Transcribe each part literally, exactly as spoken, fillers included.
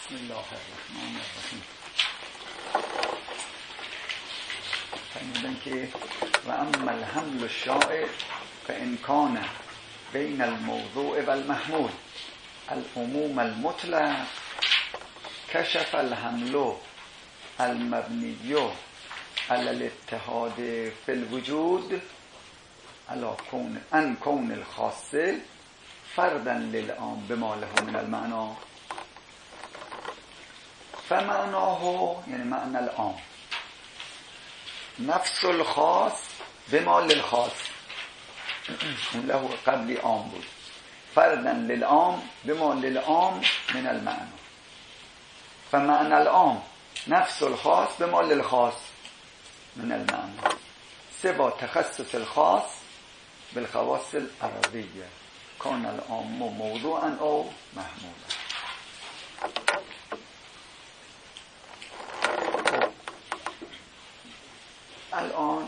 بسم الله الرحمن الرحیم. فرمودن که و اما الحمل الشائع فان کان بین الموضوع و المحمول العموم المطلق کشف الحمل المبنی علی الاتحاد فی الوجود علی کون ان کون الخاص فردا للعام بما له من المعنا. فمعناه یعنی معنی العام نفس الخاص بما للخاص، اون له قبلی عام بود، فردا للعام بما للعام من المعنى. فمعنى العام نفس الخاص بما للخاص من المعنى سبا تخصص الخاص بالخواص العربية كان العام موضوعا او محمولا. الان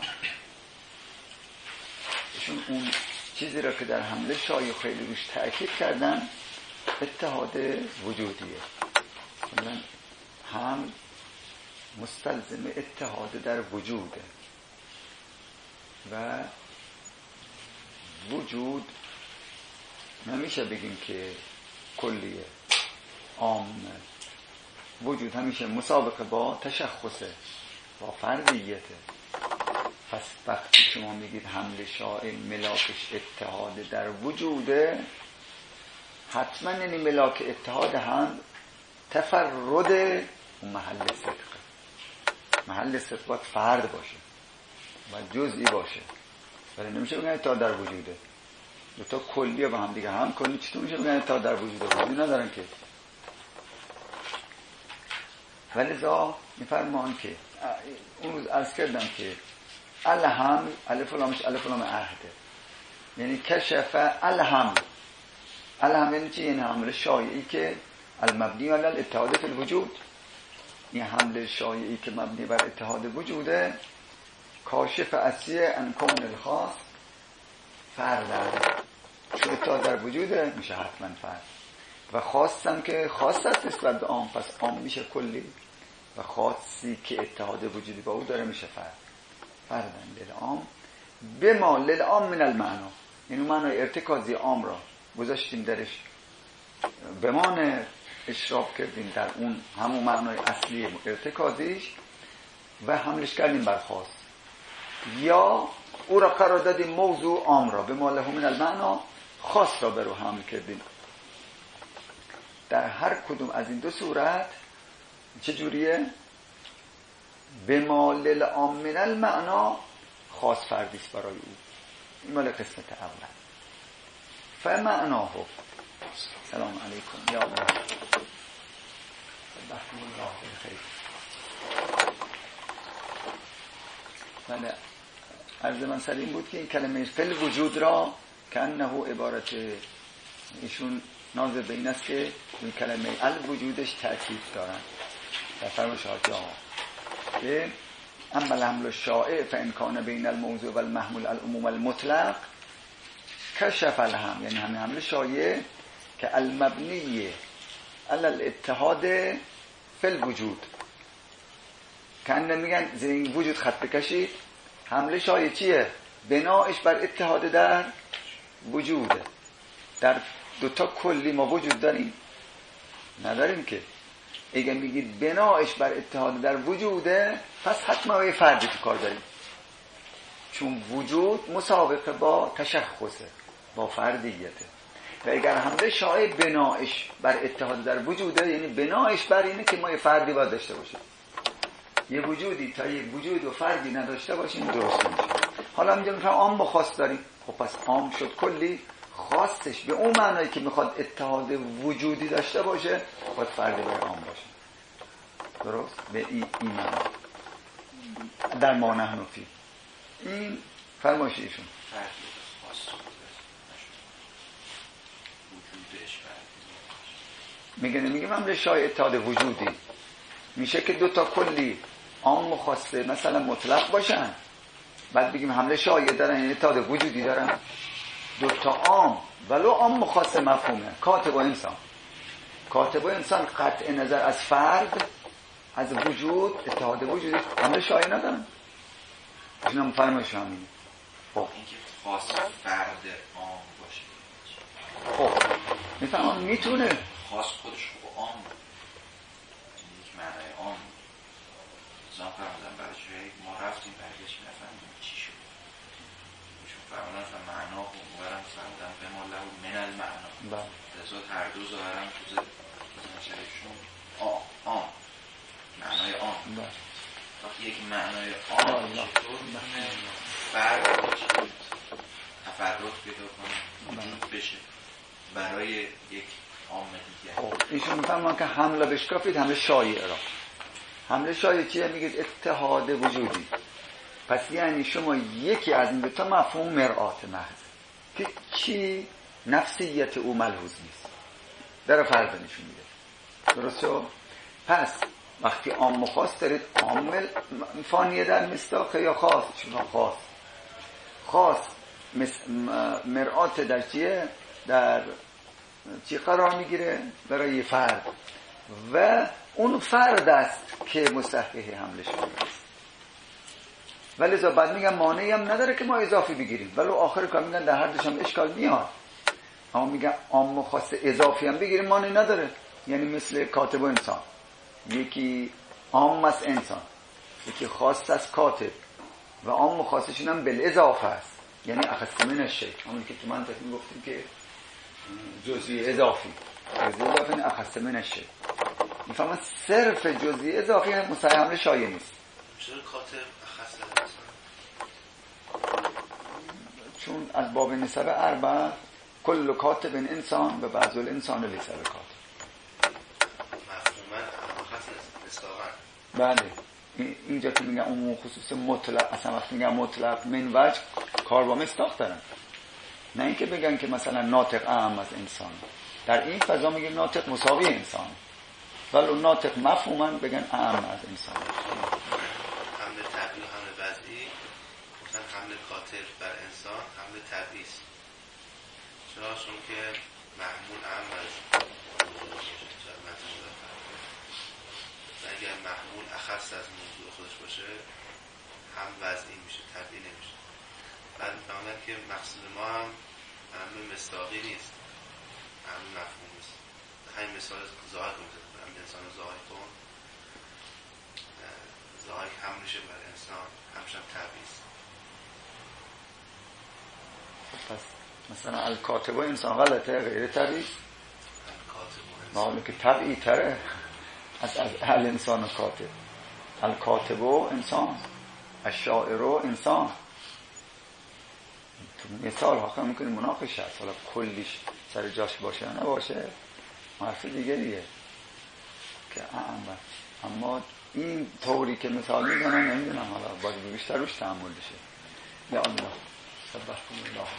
چون اون چیزی را که در حمله شایع خیلی روش تأکید کردن اتحاد وجودیه، مثلا هم مستلزم اتحاد در وجوده و وجود نمیشه بگیم که کلیه عامه، وجود همیشه مسابقه با تشخصه، با فردیته. پس وقتی شما میگید حمل شائع ملاکش اتحاد در وجوده، حتما یعنی ملاک اتحاد هم تفرد اون محل صدقه. محل صدق باید فرد باشه و جزئی باشه، ولی نمیشه بگن اتحاد در وجوده. دو تا کلیه با هم دیگه هم کلی، چطور میشه بگن اتحاد در وجوده؟ وجود ندارن که. ولذا میفرمان که اون روز عرض کردم که الحمل الف و لامش الف و لام عهده، یعنی کشف الحمل. الحمل یعنی چی؟ یعنی حمل شایعی که المبنی علی الاتحاد فی الوجود، این حمل شایعی که مبنی بر اتحاد وجوده، کاشف اصلی ان کون الخاص فرد، چون اتحاد در وجوده میشه حتما فرد و خاصم که خاص است نسبت به عام، پس عام میشه کلی و خاصی که اتحاد وجودی با او داره میشه فرد. فردن للعام بما للعام من المعنا، یعنی معنای ارتکازی عام را گذاشتیم درش، بمان اشراف کردیم در اون همون معنای اصلی ارتکازیش و حملش کردیم بر خاص، یا او را قرار دادیم موضوع عام را بما له من المعنا، خاص را برو حمل کردیم. در هر کدوم از این دو صورت چجوریه؟ بما للعام من المعنا خاص فردیست برای او، این مال قسمت اول. فمعناه سلام علیکم یا الله صدقتم الله بالخیر. بله، عرض من سر این بود که این کلمه فل وجود را که انه عبارت ایشون ناظر به این است که این کلمه الوجودش تأکید دارن در فرمایشات ها که اما الحمل الشائع فان کان بین الموضوع و المحمول العموم المطلق کشف الحمل، یعنی همین حمل شایع که المبنی علی الاتحاد فی الوجود، که انه میگن زیر این وجود خط بکشید، حمل شایع چیه؟ بنایش بر اتحاد در وجوده. در دوتا کلی ما وجود داریم؟ نداریم که. اگه میگید بنایش بر اتحاد در وجوده، پس حتما یه فردی تو کار داریم، چون وجود مسابقه با تشخصه، با فردیته. و اگر حمله شایع بنایش بر اتحاد در وجوده، یعنی بنایش بر اینه که ما یه فردی باید داشته باشیم. یه وجودی تا یه وجود و فردی نداشته باشیم درست نمیشه. حالا اینجا میفهم عام با خاص داریم، خب پس عام شد کلی، خاصش به اون معنایی که میخواد اتحاد وجودی داشته باشه باید فردی برای عام باشه. درست؟ به این, این معنی در ما نحن فی این فرمایش ایشون میگه نمیگه من به شای اتحاد وجودی میشه که دو تا کلی عام و خاصه مثلا مطلق باشن، بعد بگیم حمله شایع دارن یعنی اتحاد وجودی دارن. دو تا عام ولو عام و خاصه مفهومه، کاتب و انسان کاتب و انسان قطع نظر از فرد، از وجود، اتحاد وجودی همه شایعه ندارن. اینا مفرمایش همینه. خب اینکه خاص فرد عام باشه، خب میفهمم میتونه خاص خودش خوب عام بود، یک معنای عام زن فرمودن برای جایی ما رفتیم برگش نفهمیدیم چی شد، ایشون فرمودن فمعنا و مورم فرمودن به ما له من المعنا، لذات هر دو ظاهرم تو زنشهشون عام، معنای عام. وقتی یک معنای عام چطور میتونه فرد تفرد پیدا کنه، وجود بشه برای یک عام دیگه؟ خب ایشون میفهمن که حمله بشکافید همه شایعه را. حمله شایعه چیه؟ میگید اتحاد وجودی. پس یعنی شما یکی از این دو تا مفهوم مرآت محض که چی نفسیت او ملحوظ نیست در فرد نشون میده. درست شد؟ پس وقتی عام و خاص دارید، عامل فانیه در مصداقه یا خاص؟ شما خاص خاص مرآت در چیه؟ در چی قرار میگیره؟ برای فرد، و اون فرد است که مستحقه حمله شده است. ولی ازا بعد میگم مانعی هم نداره که ما اضافی بگیریم، ولی آخر کار میگن در هر دوش هم اشکال میاد. اما میگن عام و خاص اضافی هم بگیریم مانعی نداره. یعنی مثل کاتب و انسان، یکی عام است انسان، یکی خاص است کاتب، و عام و خاصشون هم بالاضافه است، یعنی اخص من الشیء. همون که تو منطق میگفتیم که جزئی اضافی، جزئی اضافی نه اخص من الشیء. میفهمن صرف جزئی اضافی هم مستحمل شایعه نیست. چرا کاتب اخص انسان؟ چون از باب نسبه اربع کل کاتب انسان و بعض الانسان لیس بکاتب. مفهوما اخص مصداقا. بله اینجا که میگن عموم خصوص مطلق، اصلا وقتی میگن مطلق من وجه کار با مصداق دارن، نه اینکه بگن که مثلا ناطق اعم از انسان. در این فضا میگیم ناطق مساوی انسان، ولی اون ناطق مفهوما بگن اعم از انسان. حمله طبیعی و حمله وضعی، مثلا حمله کاتب بر انسان حمله طبیعی است. چرا؟ چون که محمول اعم از اگر محمول اخص از موضوع خودش باشه هم وضعی میشه، طبیعی نمیشه. بعد میفهمن که مقصود ما هم همه مصداقی نیست، همه مفهوم نیست. همین مثال ظاهر کنید، انسان ظاهر کن، ظاهر هم میشه بر انسان، همشم طبیعی است. پس مثلا الکاتب و انسان غلطه، غیر طبیعی است. الکاتب و انسان معلومه که طبیعی تره از از اهل انسان و کاتب. الکاتب و انسان، الشاعر و انسان. تو مثال ها خواهم میکنیم مناقشه هست، حالا کلیش سر جاش باشه یا نباشه حرف دیگه دیگه که اعمال. اما این طوری که مثال میزنن نمیدونم، حالا باید بیشتر روش تحمل بشه. یا الله سبحان الله.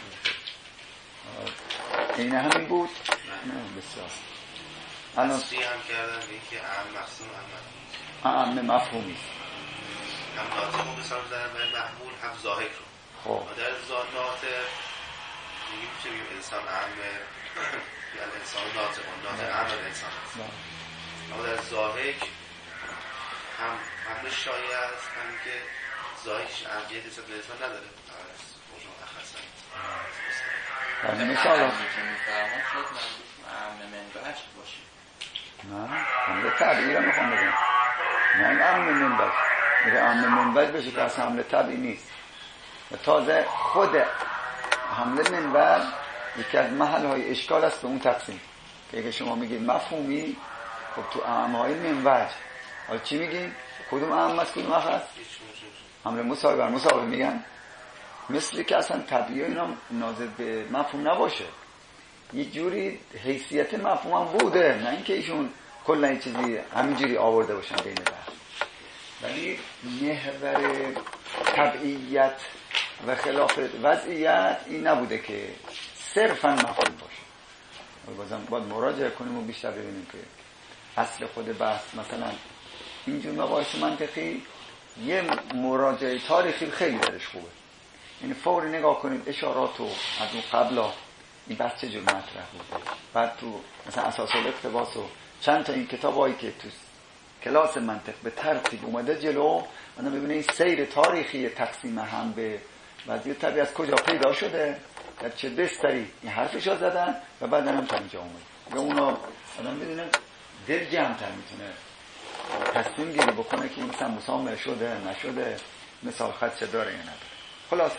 این همین بود. نه بسیار تصریح هم کردن به اینکه اعم مقصود هم اعم مفهومی هم ناطق رو بسار بزنن برای محمول، هم ظاهر رو. خب در ناطق میگیم چه بگیم انسان اعم، یعنی انسان ناطق و ناطق اعم انسان هست. اما در ظاهر هم همه شایعه هست، همین که ظاهرش اهمیت نسبت به انسان نداره، موضوع اخصا در مثال ها که میفرمان شد منظور اعم من وجه باشه. نه حمله طبیعی رو میخوام بگم، نه اعم من وجه. اگه اعم من وجه بشه که اصلا حمله طبیعی نیست. و تازه خود حمله من وجه یکی از محل های اشکال است به اون تقسیم، که اگه شما میگید مفهومی، خب تو اعم های من وجه حالا چی میگیم؟ کدوم اعم است کدوم اخص؟ حمله مساوی بر مساوی میگن. مثلی که اصلا طبیعی اینا ناظر به مفهوم نباشه، یه جوری حیثیت مفهوم هم بوده، نه اینکه ایشون کلا این چیزی همینجوری آورده باشن بین بحث. ولی محور طبیعیت و خلاف وضعیت این نبوده که صرفا مفهوم باشه. بازم باید مراجعه کنیم و بیشتر ببینیم که اصل خود بحث مثلا اینجور مباحث منطقی یه مراجعه تاریخی خیلی درش خوبه. یعنی فوری نگاه کنید اشارات و از اون قبلا این بحث چه جور مطرح بوده. بعد تو مثلا اساس الاقتباس و چند تا این کتابایی که تو کلاس منطق به ترتیب اومده جلو، آدم ببینه این سیر تاریخی تقسیم هم به وضعیت طبیعی از کجا پیدا شده، در چه بستری این حرفش ها زدن و بعد هم تا اینجا اومد. یا اونا آدم ببینه دل جمع‌تر میتونه تصمیم گیری بکنه که این مثلا مسامح شده نشده، مثال خدشه داره یا نداره. خلاصه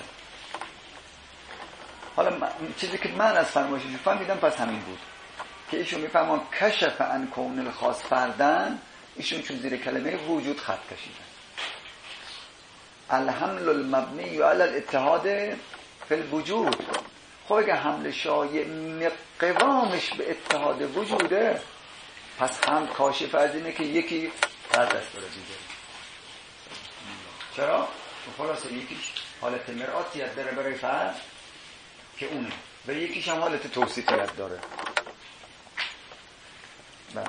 حالا من، چیزی که من از فرمایشش فهمیدم پس همین بود که ایشون میفهمان کشف عن کون الخاص فردن، ایشون چون زیر کلمه وجود خط کشیدن. الحمل المبنی علی الاتحاد فی الوجود. خب اگه حمل شایع قوامش به اتحاد وجوده، پس هم کاشف از اینه که یکی فرد است داره دیگه. چرا؟ خلاصه یکیش حالت مرآتیت داره برای فرد که اونه و یکیش هم حالت توصیفیت داره. بله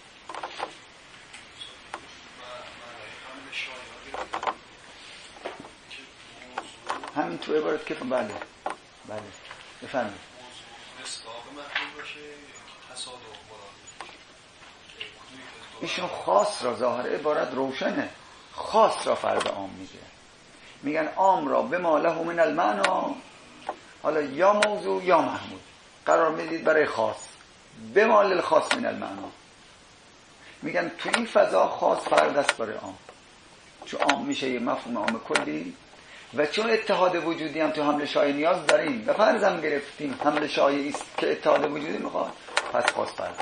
همین تو عبارت که بله بله بفرمایید. ایشون خاص را، ظاهر عبارت روشنه، خاص را فرد عام میگه. میگن عام را به ما له من المعنا، حالا یا موضوع یا محمول قرار میدید برای خاص، به ما للخاص من المعنا. میگن تو این فضا خاص فرد است برای عام، چون عام میشه یه مفهوم عام کلی و چون اتحاد وجودی هم تو حمل شایع نیاز داریم و فرضم گرفتیم حمل شایعی است که اتحاد وجودی میخواد، پس خاص فرد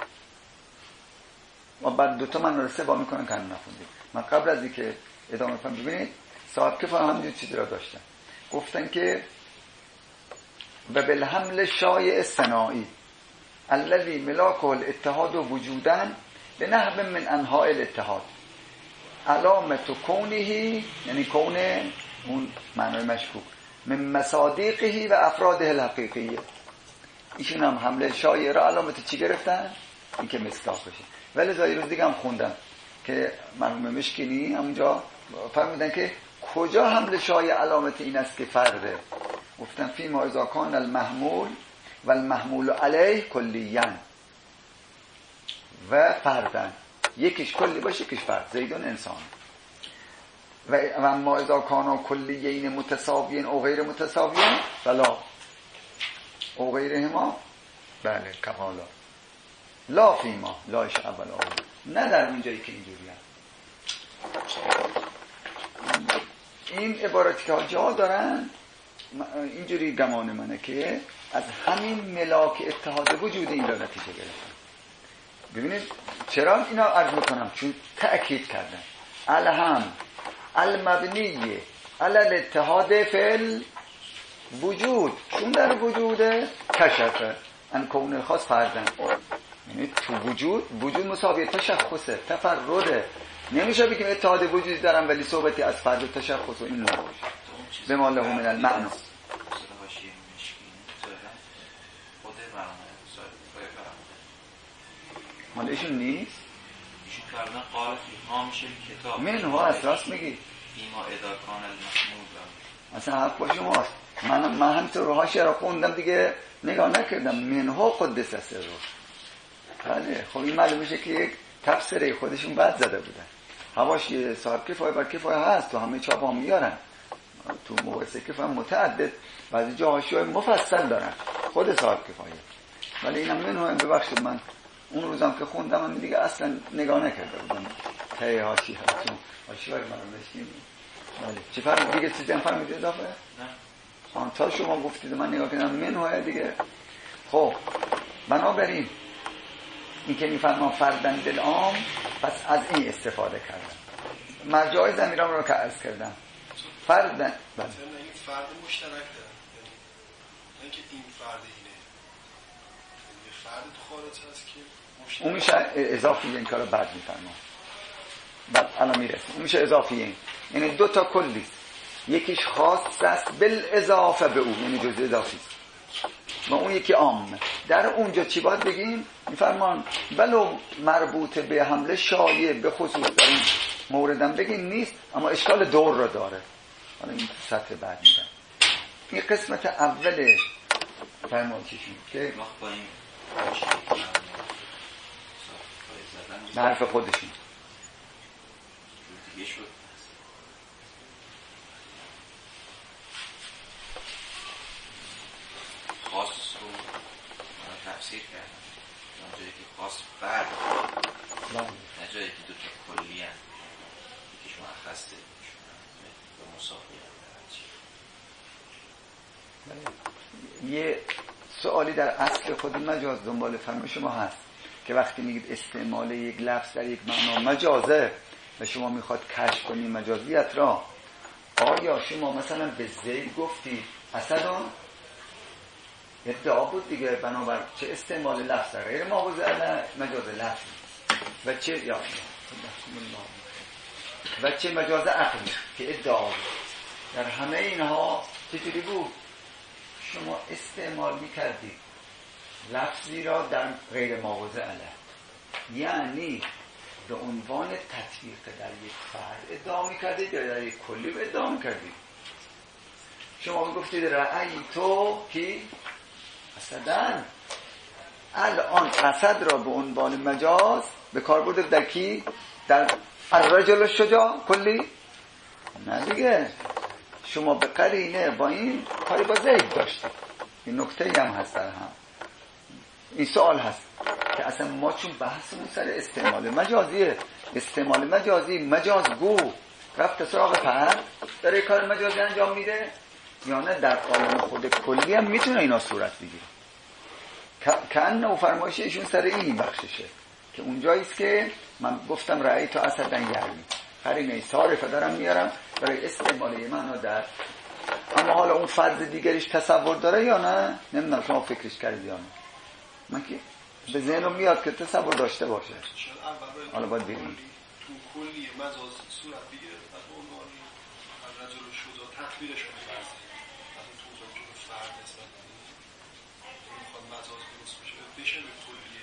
و بعد دوتا من رسه با میکنن که هم نخوندیم. من قبل از این که ادامه کنم ببینید صاحب که فهم همین چیزی را داشتن، گفتن که و بالحمل شایع صناعی الذي ملاکه الاتحاد وجودا بنحو من انواع الاتحاد علامت کونه، یعنی کونه اون معنای مشکوک، من مصادیقه و افراده الحقیقیه. ایشون هم حمل شایع را علامت چی گرفتن؟ این که مصداق بشه. ولی زایی روز دیگه هم خوندم که مرحوم مشکینی همونجا فهمیدن که کجا حمل شایع علامت این است که فرده. گفتن فی ما اذا کان المحمول و المحمول علیه کلیان و فردن، یکیش کلی باشه یکیش فرد، زیدون انسان. و ما اذا کانا کلیین متساویین او غیر متساویین بلا او غیرهما بله کمالا لا فیما لا شعب لا، نه در اونجایی که اینجوری هم. این عبارتی که جا دارن اینجوری گمان منه که از همین ملاک اتحاد وجودی این را نتیجه گرفتن. ببینید چرا اینا عرض میکنم؟ چون تأکید کردن الهم المبنی علی الاتحاد فی الوجود، چون در وجود کشف ان کون خاص فردن، یعنی تو وجود، وجود مساوی تشخصه، تفرده. نمیشه بگیم اتحاد وجودی دارم ولی صحبتی از فرد و تشخص و این نباشه. به ما له من المعنى مال ایشون نیست؟ ایشون کردن قال فیما میشه کتاب منها از راست میگی فیما اذا کان المحمول اصلا حق با شماست. من من هم تو روحاشه را خوندم دیگه نگاه نکردم. منها قدس سر رو بله خب این معلوم میشه که یک تفسیره خودشون بد زده بودن. حواشی صاحب کفایه بر کفایه هست تو همه چاپ هم میارن، تو مقایسه کفایه متعدد بعضی جا حاشیه‌های مفصل دارن خود صاحب کفایه. ولی اینم منها ببخشید من اون روزم که خوندم من دیگه اصلا نگاه نکرده بودم ته حاشیه ها، چون حاشیه های مرا مشکیم. بله چه فرق دیگه چیزی هم فرمید اضافه؟ نه آن تا شما گفتید من نگاه کردم منها دیگه. خب بنابراین این که میفرما فردن بالعام، پس از این استفاده کردن. مرجعای ضمیرام رو که عرض کردم فردن بله این فرد مشترک دارن، یعنی که این فرد اینه، یه فرد خارج هست که مشترک اون میشه اضافی این کارو بعد میفرما بعد الان میرسه اون میشه اضافی این، یعنی دو تا کلی، یکیش خاص است بالاضافه به اون، یعنی جزء اضافی است و اون یکی عام. در اونجا چی باید بگیم؟ میفرمان ولو مربوط به حمله شایع به خصوص در این موردم بگیم نیست، اما اشکال دور را داره. حالا این سطح بعد میدن. این قسمت اول فرمایششون که وقت با این به حرف خودشون دیگه شد خاص رو تفسیر کردن اونجایی که خاص فرد نه جایی که دو تا کلی هم یکیش مخصه به مساقی یه سوالی در اصل خود مجاز دنبال فرمای شما هست که وقتی میگید استعمال یک لفظ در یک معنا مجازه و شما میخواد کشف کنید مجازیت را، آیا شما مثلا به زید گفتی اسدان ادعا بود دیگه، بنابر چه استعمال لفظ غیر ماوضع مجاز لفظ و چه یا و چه مجاز عقلی که ادعا بود. در همه اینها چجوری بود؟ شما استعمال میکردید لفظی را در غیر ماوضع علیه، یعنی به عنوان تطبیق در یک فرد ادعا میکردید یا در یک کلی ادعا میکردید. شما میگفتید رأی تو کی؟ اسدن. الان اسد را به عنوان مجاز به کار برده در کی؟ در الرجل الشجاع کلی؟ نه دیگه، شما به قرینه با این کاری با زید داشتید. این نکته هم هست در هم این سوال هست که اصلا ما چون بحثمون سر استعمال مجازیه، استعمال مجازی مجازگو رفت سراغ فرد داره کار مجازی انجام میده یا نه در عالم خود کلی هم میتونه اینا صورت بگیره. که انه فرمایش ایشون سر این بخششه که اونجاییست که من گفتم رأی تو اسدن یعنی قرینه صارفه دارم میارم برای استعمال یه معنا در، اما حالا اون فرد دیگریش تصور داره یا نه نمیدونم شما فکرش کردید یا نه. من که به ذهنم میاد که تصور داشته باشه. حالا باید ببینیم تو کلی مجاز صورت بگیره و به عنوان رجل شجاع تکمیلش کنه از این توضیح که فرد نسبت میخواد مجاز درست بشه بشه به کلی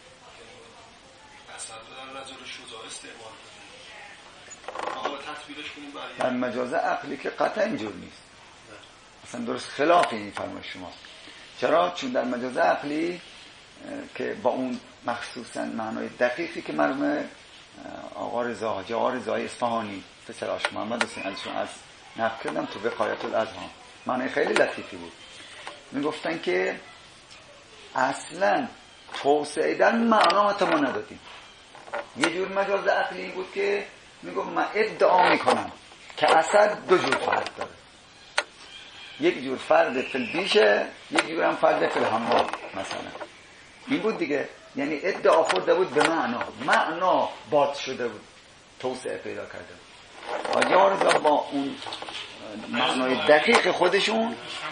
اصلا در رجل شجاع استعمال کنه. حالا تطبیقش کنیم برای در مجاز عقلی که قطعا اینجور نیست، اصلا درست خلاف این فرمایش شما. چرا؟ چون در مجاز عقلی که با اون مخصوصا معنای دقیقی که مرحوم آقا رضا حاجی آقا رضای اصفهانی پسر عاشق محمد حسین علیشون از نقل کردم تو وقایت الاذهان، معنای خیلی لطیفی بود. میگفتن که اصلا توسعه در معنا حتی ما ندادیم. یه جور مجاز عقلی بود که میگم من ادعا میکنم که اسد دو جور فرد داره، یک جور فرد فلبیشه یک جور هم فرد فلهما مثلا. این بود دیگه، یعنی ادعا خورده بود به معنا، معنا باد شده بود، توسعه پیدا کرده بود. حاجی آرزا با اون معنای دقیق خودشون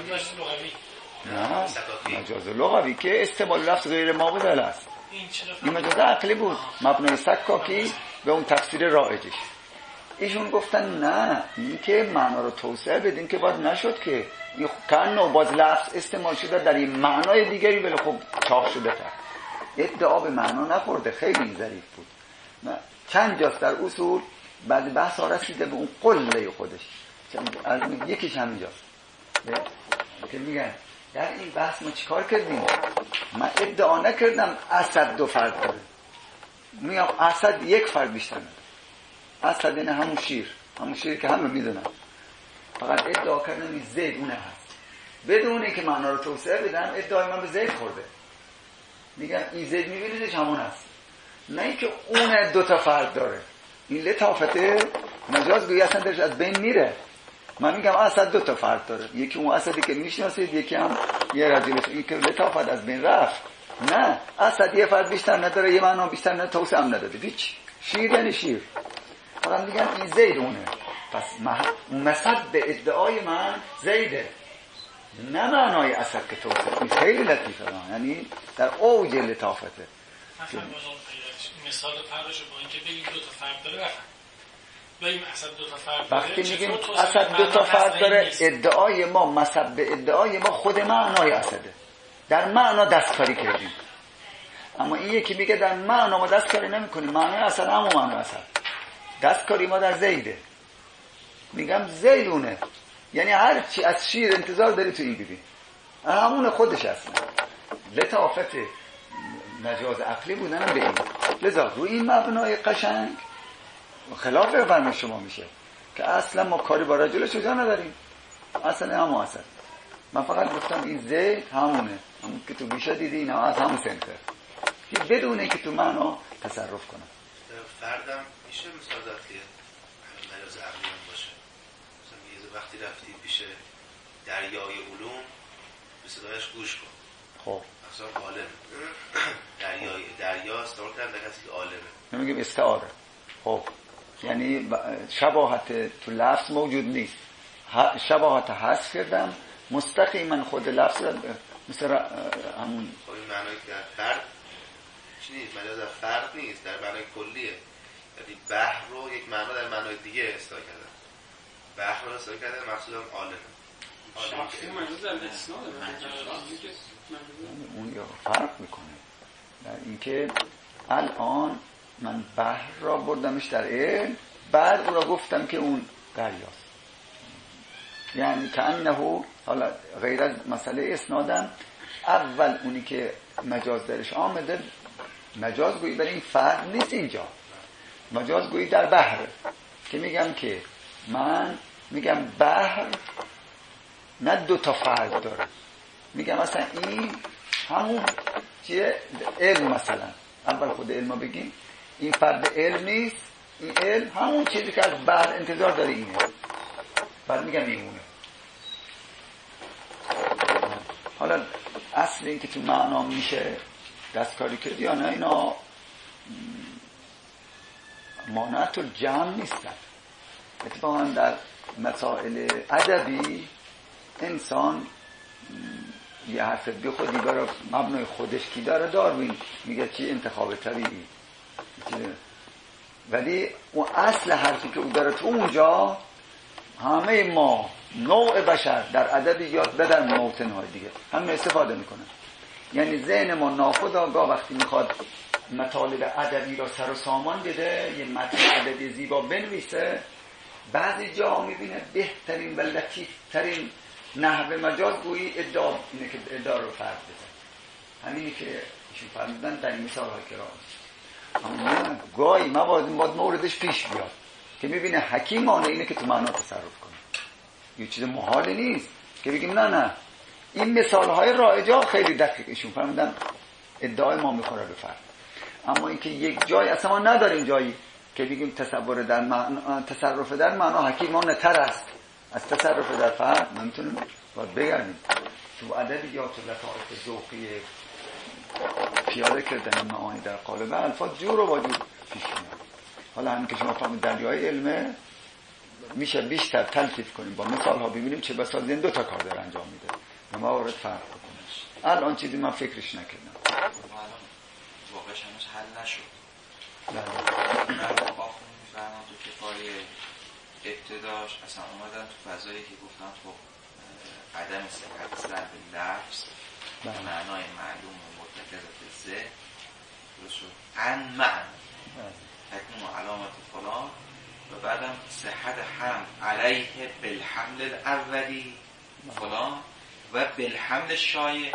نه مجاز لغوی که استعمال لفظ غیر ماوضع است، این مجاز عقلی بود مبنای سکاکی به اون تفسیر رایجش. ایشون گفتن نه، این که معنا رو توسعه بدین که باید نشد که این کنه باز لفظ استعمال شده در این معنای دیگری ولی خب چاپ شده تر، ادعا به معنا نخورده. خیلی ظریف بود. چند جاست در اصول بعد بحث ها رسیده به اون قله خودش، از یکیش همینجاست که میگن در این بحث ما چیکار کردیم؟ من ادعا نکردم اسد دو فرد داره، میگم اسد یک فرد بیشتر نداره. اسد اینه همون شیر، همون شیر که همه میدونن، فقط ادعا کردم این زید اونه هست بدون اینکه معنا رو توسعه بدم. ادعای من به زید خورده، میگم این زید میبینیدش همون هست، نه اینکه اون دو تا فرد داره. این لطافته مجاز گویی اصلا درش از بین میره. من میگم اسد دو تا فرد داره، یکی اون اسدی که میشناسید یکی هم یه رجلش، این که لطافت از بین رفت. نه، اسد یه فرد بیشتر نداره، یه معنا بیشتر نداره، توسعه هم نداره. هیچ شیر یعنی شیر، فقط میگم این زید اونه. پس مصد به ادعای من زیده، نه معنای اسد که توسعه. این خیلی لطیفه، یعنی در اوج لطافته. مثال فرقش با اینکه بگیم دو تا فرد داره رفت بگیم اسد دو تا فرد داره، وقتی میگیم اسد دو تا فرد داره ادعای ما مصب به ادعای ما خود معنای اسده، در معنا دستکاری کردیم. اما این یکی میگه در معنا ما دستکاری نمیکنیم، معنای اسد همون معنای اسد، دستکاری ما در زیده. میگم زیدونه، یعنی هر چی از شیر انتظار داری تو این ببین، همون خودش اصلا لطافت مجاز عقلی بودن به این. لذا روی این مبنای قشنگ خلاف فرمان شما میشه که اصلا ما کاری با رجل شجاع نداریم، اصلا همون اصلا. من فقط گفتم این زید همونه، همون که تو بیشه دیدی اینا از همون سنتر که بدون اینکه تو معنا تصرف کنم. فردم میشه مثلا داخلی مجاز عقلی هم باشه. مثلا یه وقتی رفتی پیش دریای علوم به صدایش گوش کن. خب اصلا عالم دریای دریا استعاره کردن در کسی که عالمه. نمیگیم استعاره. خب یعنی شباهت تو لفظ موجود نیست، شباهت حذف کردم مستقیما خود لفظ مثل همون. خب این معنی که فرد چی نیست، مجاز فرد نیست، در معنای کلیه. یعنی بحر رو یک معنا در معنای دیگه استعاره کردن. بحر رو استعاره کردن مقصود هم عالمه. شخصی مجاز در اسناد اون یا فرق میکنه در اینکه الان من بحر را بردمش در علم، بعد را گفتم که اون دریاست. یعنی که انه حالا غیر از مسئله اسنادم، اول اونی که مجاز درش آمده مجاز گویی برای این فرد نیست، اینجا مجاز گویی در بحر که میگم که من میگم بحر نه دو تا فرد داره، میگم مثلا این همون چیه علم، مثلا اول خود علم رو بگیم این فرد علم نیست، این علم همون چیزی که از بحر انتظار داره اینه، بعد میگم اینونه. حالا اصل این که تو معنا میشه دستکاری کرد یا نه، اینا مانعت الجمع نیستن. اتفاقا در مسائل ادبی انسان یه حرف بی خودی برای مبنای خودش کی داره، داروین میگه چی انتخاب طبیعی، ولی اون اصل حرفی که او داره تو اونجا همه ما نوع بشر در ادبیات به در موطن‌های دیگه همه استفاده میکنن. یعنی ذهن ما ناخودآگاه وقتی میخواد مطالب ادبی را سر و سامان بده، یه متن ادبی زیبا بنویسه، بعضی جا میبینه بهترین و لطیفترین نحوه مجاز گویی ادعا اینه که ادعا رو فرد بزن. همینی که ایشون فرمودن در این مثال های کرام. اما گاهی مواد موردش پیش بیاد که میبینه حکیمانه اینه که تو معنا تصرف کنه، یه چیز محال نیست که بگیم نه نه. این مثال های رایجا خیلی دقیق ایشون فرمودن ادعای ما میخوره به فرد. اما اینکه یک جای اصلا ما نداریم جایی که بگیم تصور در معنا، تصرف در معنا حکیمانه تر است از تصرف در فرد. نمیتونیم باید بگردیم تو ادبیات و لطائف ذوقی پیاده کردن معانی در قالب الفاظ جور و واجور پیش میاد. حالا همین که شما فهمید دریای علمه میشه بیشتر تلطیف کنیم با مثال ها، ببینیم چه بسا زین دو تا کار داره انجام میده و موارد فرق کنیم. الان چیزی من فکرش نکردم، واقعش هنوز حل نشد. بله. من آخون میفرمم تو کفای ابتداش اصلا اومدن تو فضایی که گفتم تو عدم صحت سر به لفظ معنای معلوم و مرتکزت ذهن درست شد ان معنی تکون و علامت فلان و بعدم صحت حمل علیه بالحمل الاولی فلان و بالحمل شایع.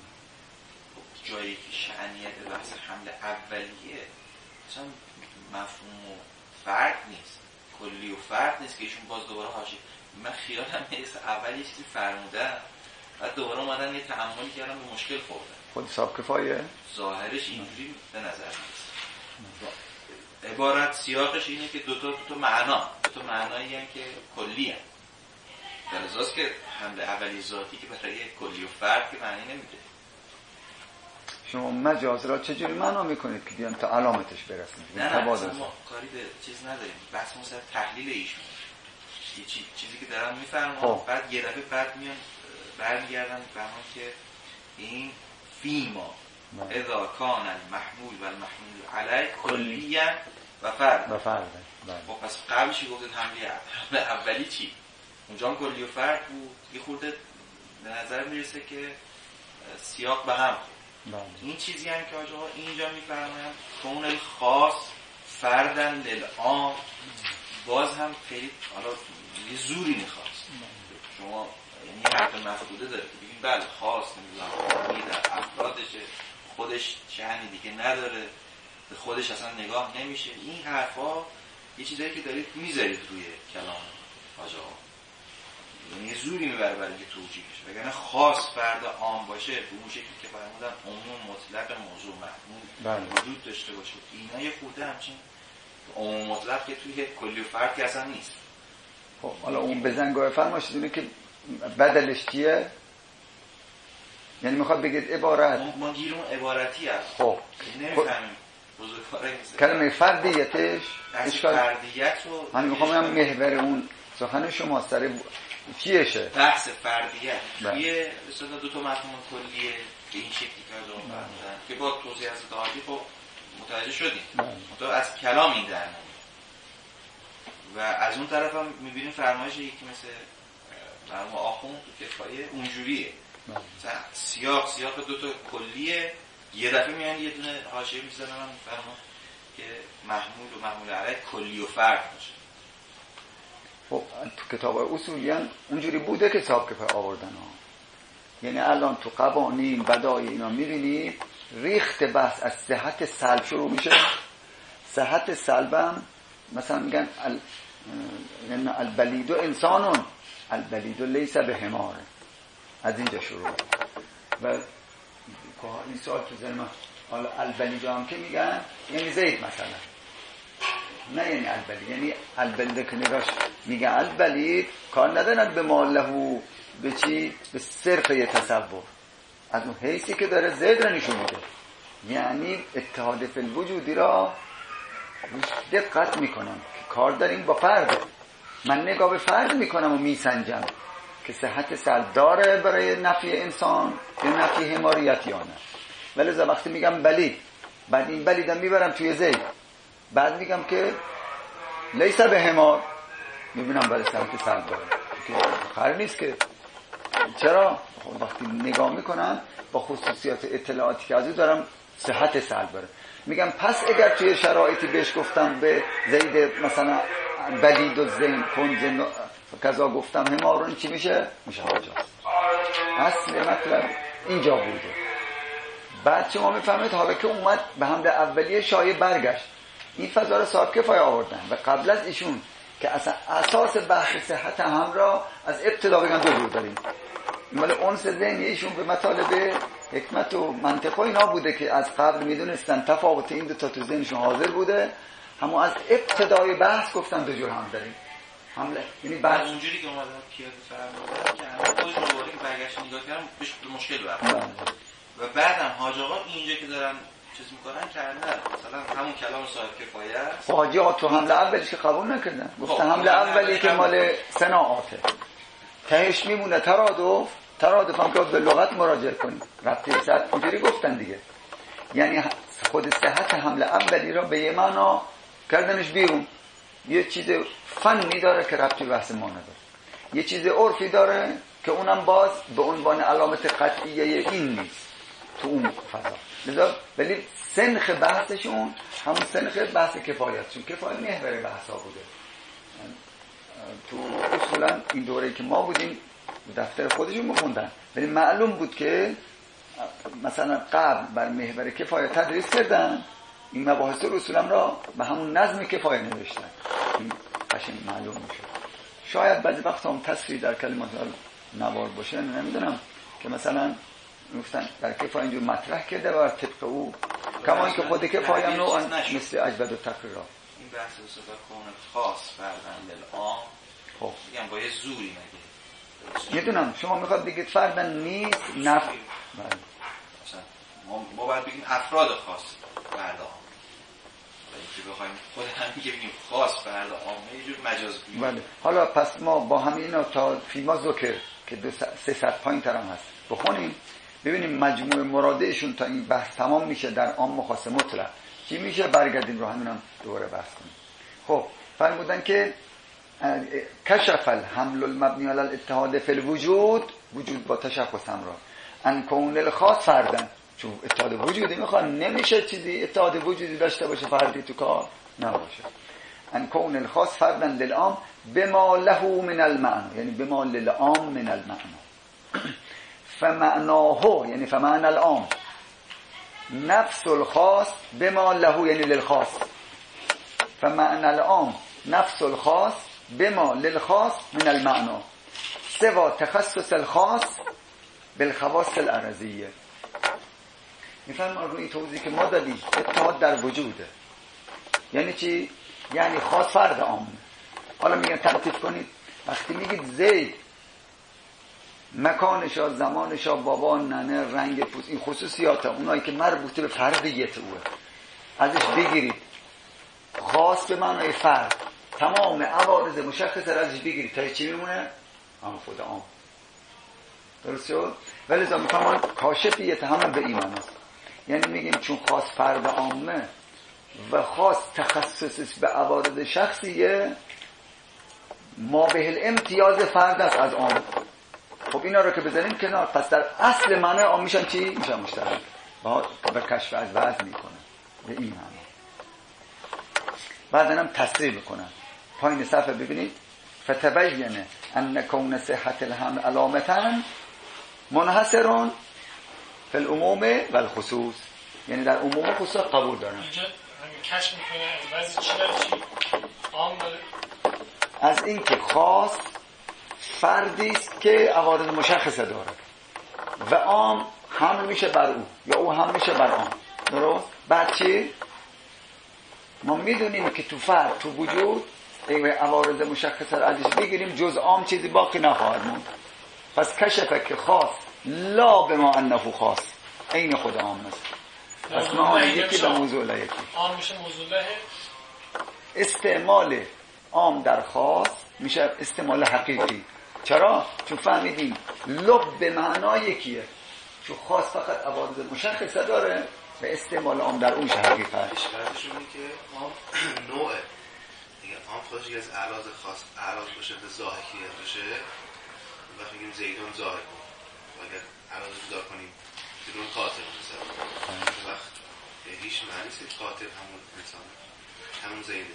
جایی که شأنیت بحث حمل اولیه اصلا مفهوم و فرد نیست، کلی و فرد نیست که ایشون باز دوباره حاشیه. من خیالم نیست اولی چیزی فرمودن و دوباره اومدن یه تأملی کردن به مشکل خوردن. خود حساب کفایه ظاهرش اینجوری به نظر نیست. عبارت سیاقش اینه که دو تا دو تا معنا، دو تا معنایی هم که کلی هم. در اساس که حمل اولی ذاتی که برای کلی و فرد که معنی نمیده. شما مجاز را چجوری معنا میکنید که بیان تا علامتش برسیم؟ نه نه ما کاری به چیز نداریم، بس ما سر تحلیل ایشون یه چی، چیزی که دارن میفرمون بعد یه دفعه بعد میان برمیگردن میفرمون که این فیما اذا کان المحمول و المحمول علیه کلیه و فرد و فرد. خب پس قبلشی گفتید حمله اولی چی؟ اونجا هم کلی و فرد بود. یه خورده به نظر میرسه که سیاق به هم بله. این چیزی هم که آجا اینجا میفرمایند کون الخاص فردن للعام باز هم خیلی حالا یه زوری میخواست. شما یعنی حتی مفقوده داره که بگیم بله خاص نمیدونم در افرادشه، خودش شأنی دیگه نداره، به خودش اصلا نگاه نمیشه. این حرفا یه چیزایی که دارید میذارید روی کلام حاج آقا، یعنی یه زوری میبره برای اینکه توجیه بشه. وگرنه خاص فرد عام باشه به اون شکلی که فرمودن عموم مطلق موضوع محمول وجود داشته باشه، اینا یه خورده همچین عموم مطلق که توی کلی و فرد که اصلا نیست. خب حالا اون بزنگاه فرماشید اینه که بدلش چیه؟ یعنی میخواد بگید عبارت ما, ما گیرون عبارتی هست. خب نمیفهمیم بزرگواره کلمه فردیتش اشکال فردیت رو من میخوام بگم محور اون سخن شما سر چیشه؟ بحث فردیت توی اصلا دو تا مفهوم کلیه به این شکلی که از اون فرمودن که با توضیح از دادی خب متوجه شدیم، متوجه از کلام این در نمید. و از اون طرف هم میبینیم فرمایش یکی مثل مرحوم آخوند تو کفایه اونجوریه، سیاق سیاق دو تا کلیه، یه دفعه میان یه دونه حاشیه میزنن هم میفرمان که محمول و محمول علیه کلی و فرد باشه. خب تو کتاب اصولیان اونجوری بوده که حساب کفایه آوردن ها. یعنی الان تو قوانین بدای اینا میبینید ریخت بحث از صحت سلب شروع میشه. صحت سلبم مثلا میگن ال... یعنی البلید انسانون البلید لیس به حمار، از اینجا شروع. و این سوال تو ذهن من حالا البلید هم که میگن یعنی زید مثلا، نه یعنی البلید، یعنی البلید که نگاش میگن البلید کار ندارن به مالهو به چی؟ به صرف یه تصور، از اون حیثی که داره زید را نشون میده، یعنی اتحاد فی الوجودی را دقت میکنم که کار داریم با فرد. من نگاه به فرد میکنم و میسنجم که صحت سلب داره برای نفی انسان یا نفی حماریت یا نه. ولی وقتی میگم بلید، بعد این بلیدم میبرم توی زید، بعد میگم که لیس به حمار، میبینم برای صحت سلب داره که خیر نیست که. چرا؟ خب وقتی نگاه میکنم با خصوصیات اطلاعاتی که از او دارم صحت سلب داره، میگم پس اگر توی شرایطی بهش گفتم به زید مثلا بلید و زین کن کذا گفتم حمارون، چی میشه؟ میشه حاجا. اصل مطلب اینجا بوده. بعد شما میفهمید حالا که اومد به حمل اولیه شایع برگشت، این فضا رو صاحب کفایه آوردن و قبل از ایشون که اصلا اساس بحث صحت هم را از ابتدا بگن دو جور داریم. ولی اونس ذهنی ایشون به مطالب حکمت و منطق و اینا بوده که از قبل میدونستن تفاوت این دو تا تو ذهنشون حاضر بوده، اما از ابتدای بحث گفتن دو جور هم داریم. حمله یعنی بعد اونجوری که اومدن کیات فرمودن که همه خودشون دوباره که برگشت نگاه کردن بهش مشکل برخورد و بعدم حاج آقا اینجا که دارن چیز میکنن که نه مثلا همون کلام صاحب کفایه است. حاجی ها تو حمله اولیش که قبول نکردن، گفتن حمله اولی که مال صناعاته، تهش میمونه ترادف، ترادف هم که به لغت مراجعه کنیم ربطی صد اونجوری گفتن دیگه. یعنی خود صحت حمله اولی را به یه معنا کردنش بیرون، یه چیز فنی داره که ربطی بحث ما نداره، یه چیز عرفی داره که اونم باز به عنوان علامت قطعیه این نیست تو اون فضا. لذا ولی سنخ بحثشون همون سنخ بحث کفایتشون، کفایت محور بحثا بوده. تو اصولا این دوره‌ای که ما بودیم دفتر خودشون بخوندن، ولی معلوم بود که مثلا قبل بر محور کفایت تدریس کردن، این مباحث اصولا را به همون نظم کفایت نوشتن، این قشنگ معلوم میشه. شاید بعضی وقت هم تصریح در کلمات نوار باشه، نمیدونم که مثلا گفتن در کفایت اینجور مطرح کرده و طبق او کما اینکه خود کفایت هم نوعا مثل اجبد و تقریرا این بحث اصلا کونه خاص فردن للعام. خب میگم با یه زوری مگه میدونم شما میخواد بگید فردن نیست نفع مثلا ما, ما باید بگیم افراد خاص فرد عام، اینجوری بخوایم خود هم میگه بگیم خاص فرد عامه یه جور مجاز بگیم. بله حالا پس ما با همین اینا تا فیما ذکر که دو سه صد پایین ترم هست بخونیم ببینیم مجموع مرادشون تا این بحث تمام میشه در عام و خاص مطلق چی میشه، برگردیم رو همینم دوباره بحث کنیم. خب فرمودن که کشف الحمل المبنی علی الاتحاد فی الوجود، وجود با تشخص همراه، ان کون الخاص فردن، چون اتحاد وجودی میخواد نمیشه چیزی اتحاد وجودی داشته باشه فردی تو کار نباشه. ان کون الخاص فردا للعام بما له من المعنى، یعنی بما للعام من المعنى. فمعناه یعنی فمعنى العام نفس الخاص بما له یعنی للخاص. فمعنى العام نفس الخاص بما للخاص من المعنى سوا تخصص الخاص بالخواص العرضیه. میفهم روی توضیح که ما دادیم اتحاد در وجوده. یعنی چی؟ یعنی خاص فرد عام. حالا میگن ترتیب کنید، وقتی میگید زید مکانشا، زمانشا، بابا، ننه، رنگ پوست، این خصوصیات اونایی که مربوطه به فردیت اوه ازش بگیرید. خاص به معنای فرد، تمام عوارض مشخص را ازش بگیرید تا چی میمونه؟ هم خود عام. درست شد؟ ولی لذا میفهمان کاشفیت همه به این معناست. یعنی میگیم چون خاص فرد عامه و خاص تخصصش به عوارض شخصیه، ما به الامتیاز فرد است از عام. خب اینا رو که بزنیم کنار، پس در اصل معنای عام میشن چی؟ میشن مشترک و کشف از وضع میکنن به این معنی. بعد هم تصریح میکنن. پایین صفحه ببینید فتبین ان کون صحت الحمل علامتا منحصرون فی العموم و الخصوص، یعنی در عموم و خصوص قبول دارن. اینجا همین کشف میکنه از وضع چی داره چی؟ عام داره؟ از این که خاص فردی است که عوارض مشخصه داره و عام حمل میشه بر او یا او هم میشه بر عام. درست؟ بعد چی؟ ما میدونیم که تو فرد، تو وجود این عوارض مشخصه رو ازش بگیریم جز عام چیزی باقی نخواهد موند. پس کشفه که خاص لا به ما انه خاص عین خود عام است. پس ما یکی به موضوع لا یکی. عام میشه موضوع له. استعمال عام در خاص میشه استعمال حقیقی. چرا؟ چون فهمیدیم لب به معنای یکیه، چون خاص فقط عوارض مشخصه داره و استعمال عام در اونش حقیقت. اشکالشون اینه که عام نوعه دیگه، عام خودش یکی از اعراض خاص اعراض باشه به ظاهریت باشه. وقتی میگیم زیدون ظاهر کن و اگر اعراض رو جدا کنیم زیدون قاطب مثلا وقت به هیچ معنی نیست قاطب همون انسان همون زیده.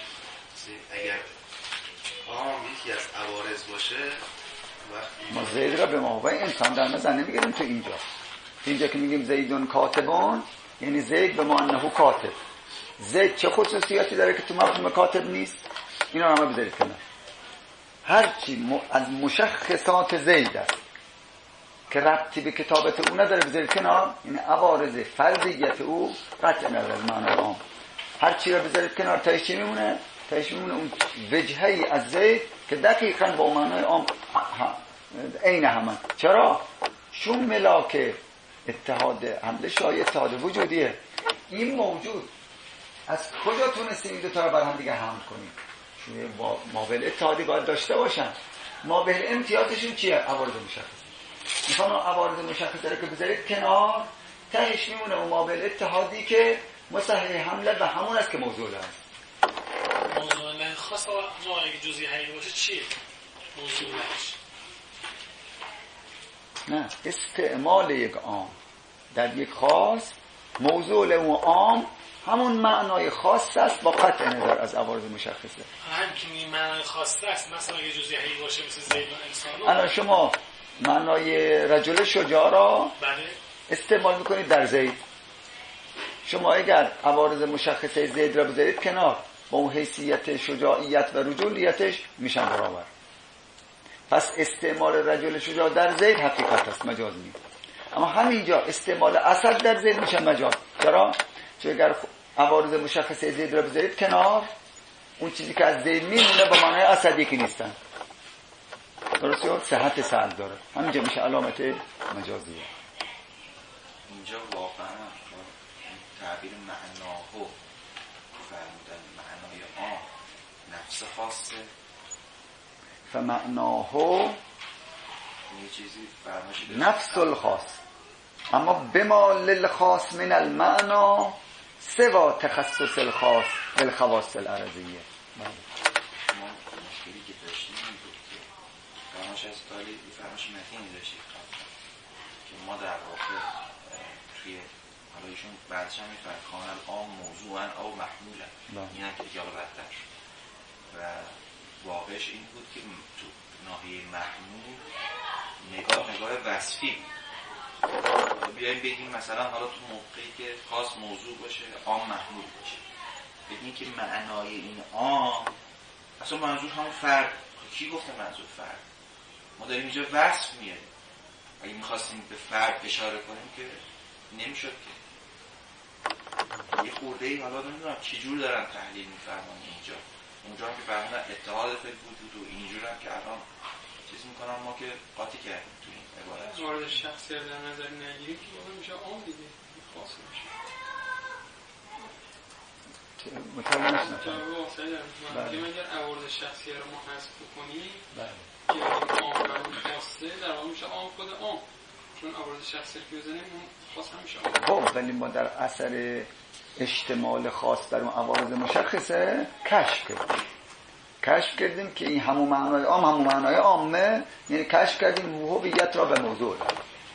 اگر عام یکی از عوارض باشه ما زید را به موقع انسان در نظر نمیگیریم. تو اینجا اینجا که میگیم زیدون کاتبان یعنی زید به ما انه کاتب. زید چه خصوصیاتی داره که تو مفهوم کاتب نیست؟ اینا رو همه بذارید کنار. هرچی م... از مشخصات زید است که ربطی به کتابت او نداره بذارید کنار. این عوارض فردیت او قطع نداره معنی عام. هرچی رو بذارید کنار تاش چی میمونه؟ تاش میمونه اون وجهی از زید که دقیقاً با معنای عام عین همه. چرا؟ چون ملاک اتحاد حمله شای اتحاد وجودیه. این موجود از کجا تونستیم این دو تا رو بر هم دیگه حمل کنیم؟ چون مابل اتحادی باید داشته باشن. مابل امتیازشون چیه؟ عوارض مشخصه. میخوام عوارض مشخصه رو که بذارید کنار، تهش میمونه اون مابل اتحادی که مصحح حمله و همون است که موضوع هست. موضوع له خاص و اگه جزئی حقیقی باشه چیه؟ موضوع لهش نه، استعمال یک عام در یک خاص، موضوع له و عام همون معنای خاص است با قطع نظر از عوارض مشخصه. هم که این معنای خاص است، مثلا اگه جزئی حقیقی باشه مثل زید و انسان. الان شما معنای رجل شجاع را بله استعمال میکنید در زید. شما اگر عوارض مشخصه زید را بذارید کنار، با اون حیثیت شجاعیت و رجولیتش میشن برابر. پس استعمال رجل شجاع در زید حقیقت است، مجاز نیست. اما همینجا استعمال اسد در زید میشه مجاز. چرا؟ چون اگر عوارض مشخصه زید را بذارید کنار، اون چیزی که از زید میمونه با معنای اسد یکی نیستن. درست شد؟ صحت سلب داره. همینجا میشه علامت مجازیه. اینجا واقعا تعبیر معناهو فرمودن معنای آن نفس خاصه فمعناهو یه چیزی فرماشی نفس الخاص اما بما للخاص من المعنا سوا تخصص الخاص بالخواص العرضیه. ما مشکلی که داشتیم این بود که فرماش از تالی فرماش متینی داشتیم که ما در واقع توی حالا ایشون بعدش هم میفرد کانال عام موضوعا او محمولن این هم که دیگه حالا بدتر شد و واقعش این بود که تو ناحیه محمود نگاه نگاه وصفی بود. بیاییم بگیم مثلا حالا تو موقعی که خاص موضوع باشه عام محمود باشه، بگیم که معنای این عام اصلا منظور همون فرد. کی گفته منظور فرد؟ ما داریم اینجا وصف میاریم. اگه میخواستیم به فرد اشاره کنیم که نمیشد که. یه خورده ای حالا نمیدونم چجور دارن تحلیل میفرمان اینجا اونجا هم که فرمون اتحاد فکر وجود و اینجور هم که الان چیز میکنم ما که قاطی کردیم تو این عبارت وارد شخصی در نظر نگیریم که واقعا میشه عام دیگه خاص میشه مطمئن نشدم که اگر عوارض شخصی رو ما حذف کنیم که عام رو خاصه در واقع میشه عام خود عام، چون عوارض شخصی رو که بزنیم اون خاص هم میشه عام. خب ولی ما در اثر اشتمال خاص در اون عوارض مشخصه کشف کردیم کشف کردیم که این همون معنای عام همون معنای عامه، یعنی کشف کردیم هویت را به موضوع را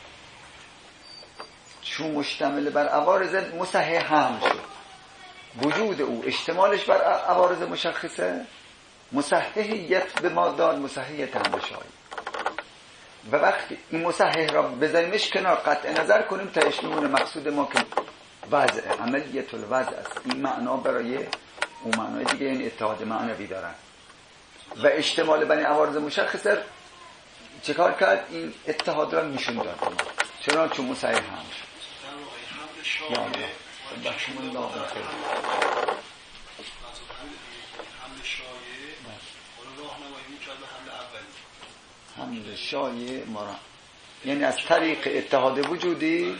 چون مشتمل بر عوارض مصحح هم شد، وجود او اشتمالش بر عوارض مشخصه مصححیت به ما داد، مصححیت هم بشایی و وقتی این مصحح را بذاریمش کنار قطع نظر کنیم تا اشمون مقصود ما که وضع عملیت الوضع است. این معنا برای اون معنای دیگه این اتحاد معنوی دارن و اشتمال بین عوارض مشخصه چکار کرد؟ این اتحاد را نشون داد چرا؟ چون مصحح هم شد. یا الله بخشم الله بخیر. حمل شایع مرا یعنی از طریق اتحاد وجودی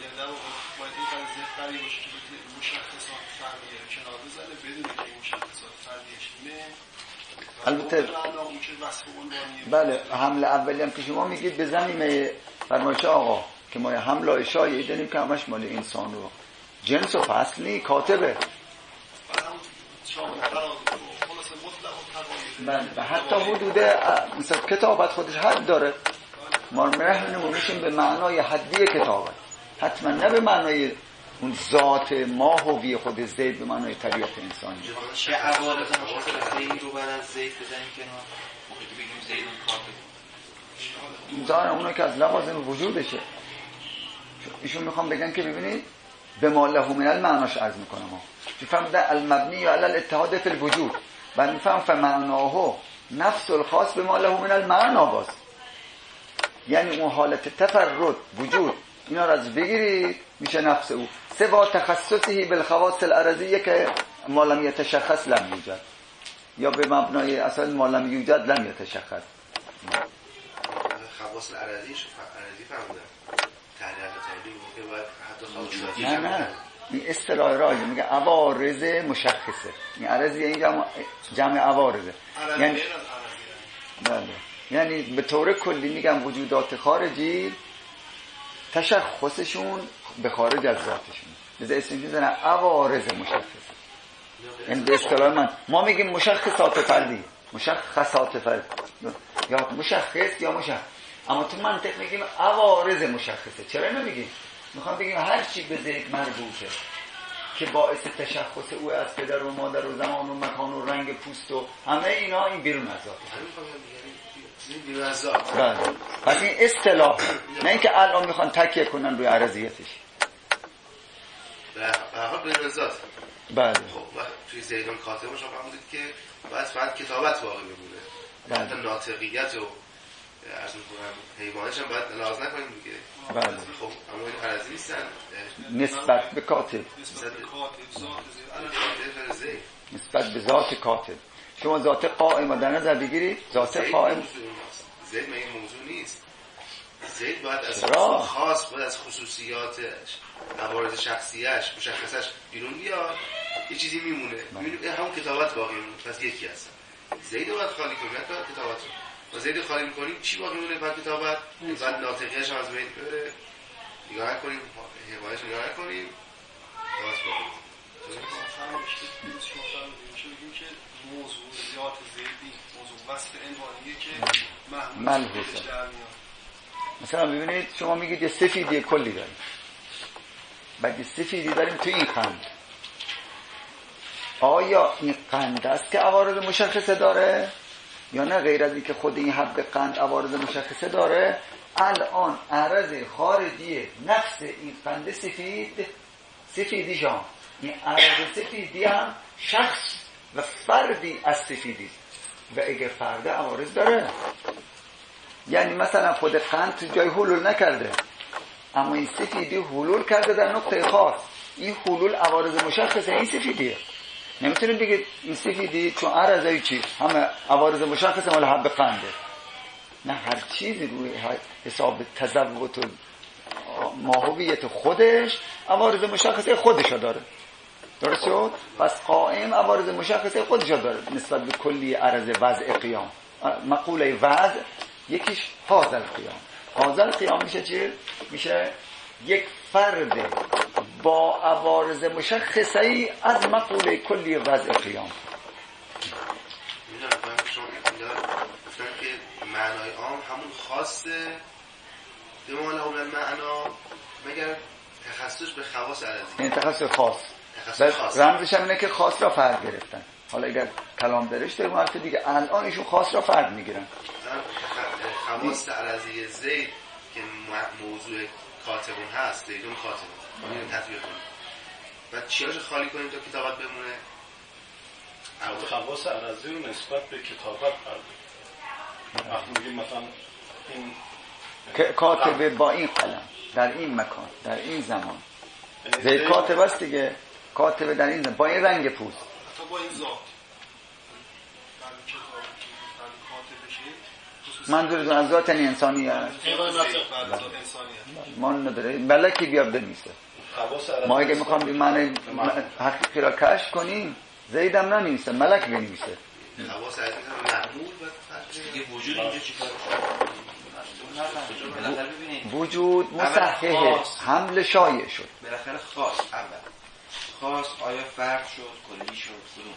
البته بله حمل اولی هم که شما میگید به زمینه فرمایش آقا که ما حمل و شایع داریم که همش مال انسان و جنس و فصلی کاتبه بله و حتی حدود مثلا کتابت خودش حد داره، ما مرهنمون میشیم به معنای حدی کتابت، حتما نه به معنای اون ذات ما هوی خود زید، به معنای طبیعت انسانی. چه عوارض مشخصه زید رو بعد از زید بزنیم کنار موقعی که بگیم زید اون کاتب داره اونا که از لوازم وجودشه. ایشون میخوام بگن که ببینید به ما له من المعناش عرض میکنم ها فهمده المبنی علی الاتحاد فی الوجود و میفهم فمعناه نفس الخاص به ما له من المعنا باز، یعنی اون حالت تفرد وجود اینا را از بگیرید میشه نفس او سوا تخصصی بالخواص الارضیه که ما لم یتشخص لم یوجد، یا به مبنای اصلا ما لم یوجد لم یتشخص. خواص الارضیش ارضی فهمیدم تحلیل تحلیل که باید حتی خواص نه نه این اصطلاح راجع میگه عوارض مشخصه، این عرضی این جمع جمع عوارضه، یعنی بله یعنی به طور کلی میگم وجودات خارجی تشخصشون به خارج از ذاتشون بذار اسم میزنن عوارض مشخصه. یعنی به اصطلاح من ما میگیم مشخصات فردی، مشخصات فردی یا مشخص یا مشخص، اما تو منطق میگیم عوارض مشخصه. چرا نمیگیم؟ میخوام بگیم هر چی به ذهن مربوطه که باعث تشخص او از پدر و مادر و زمان و مکان و رنگ پوست و همه اینا این بیرون از ذاته. بیرون از ذات. بله. پس این اصطلاح نه اینکه الان میخوان تکیه کنن روی عرضیتش. به هر حال بیرون از ذات. بله. خب توی زیدان کاتب شما فهمیدید که باید فقط کتابت واقع بمونه. بله. حتی ناطقیت و عرض می‌کنم حیوانش هم باید لحاظ نکنیم دیگه. بله. خب اما این عرضی نیستن نسبت به کاتب. نسبت به کاتب ذات زید نسبت به ذات کاتب. شما ذات قائم در نظر بگیرید، ذات قائم زید میگه موضوع نیست. زید باید از را. خاص باید از خصوصیاتش، عوارض شخصیش، مشخصش بیرون بیاد، یه چیزی میمونه. میبینیم همون کتابت باقی میمونه. پس یکی هست. زید باید خالی کنیم، نه کتابت رو. با زید خالی میکنیم چی باقی میمونه؟ بعد کتابت، بعد ناطقیش هم از بین بره. نگاه نکنیم، حیوانش نگاه نکنیم. باز باقی میمونه. بگیم که موضوع ذات زیدی موضوع وصف عنوانیه که ملحوظه. مثلا ببینید شما میگید یه سفیدی کلی داریم، بعد یه سفیدی داریم تو این خند، آیا این قند است که عوارض مشخصه داره یا نه غیر از این که خود این حب قند عوارض مشخصه داره؟ الان عرض خارجی نفس این قند سفید سفیدی جان، این عرض سفیدی هم شخص و فردی از سفیدی و اگر فرد عوارض داره، یعنی مثلا خود قند تو جای حلول نکرده اما این سفیدی حلول کرده در نقطه خاص، این حلول عوارض مشخصه این سفیدیه. نمیتونیم بگید این سفیدی چون عرضه چی همه عوارض مشخصه مال حب قنده. نه، هر چیزی روی حساب تضوت و ماهویت خودش عوارض مشخصه خودشو داره. درست شد؟ پس قائم عوارض مشخصه خودشو داره نسبت به کلی عرض وضع قیام. مقوله وضع یکیش حاضر قیام. حاضر قیام میشه چی؟ میشه یک فرد با عوارض مشخصه ای از مقوله کلی وضع قیام. میدونم من شما گفتم که معنای عام همون خاصه دمال اون معنا مگر تخصص به خواص عرضی، این تخصص خاص. خاص. رمزش هم اینه که خاص را فرد گرفتن. حالا اگر کلام درش داریم حرف دیگه الان ایشون خاص را فرد میگیرن. خواص عرضی زید که موضوع کاتبون هست، زیدون کاتبون این تطبیق کنیم و چیاش خالی کنیم تا کتابت بمونه. خواص عرضی رو نسبت به کتابت پرداخت. وقتی میگیم مثلا این کاتبه با این قلم در این مکان در این زمان زید کاتب است دیگه. کاتبه در این زمان با این رنگ پوست تا با این ذات در کتاب کاتبه شید منظور از ذات انسانی است. ما نداره ملکی بیاد بنویسه. ما اگه میخوام به معنی حقیقی را کشف کنیم زیدم ننویسه، ملک بنویسه. خواص عرضی معمول دیگه وجود اینجا چیکار وجود مصححه حمل شایع شد. بالاخره خاص اول خاص آیا فرد شد کلی شد کدوم؟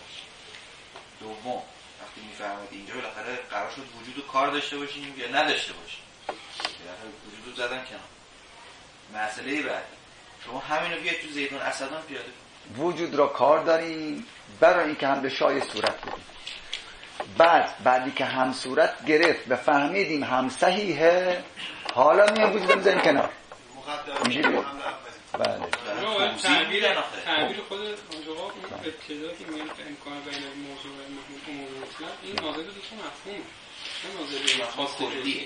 دوم وقتی میفهمید اینجا بالاخره قرار شد وجود و کار داشته باشیم یا نداشته باشیم، بالاخره وجود رو زدن کنار. مسئله بعد شما همینو بیاید تو زیدون اسدان پیاده وجود را کار داریم برای اینکه حمل شایع صورت بدیم. بعد بعدی که هم صورت گرفت و فهمیدیم هم صحیحه حالا میام وجود میذاریم کنار. مقدمه بله. تعبیر خود آنجا اون ابتدا که میگن که امکان بین موضوع و محمول موضوع مطلق این ناظر به دو تا مفهومه، نه ناظر به خاص جزئی.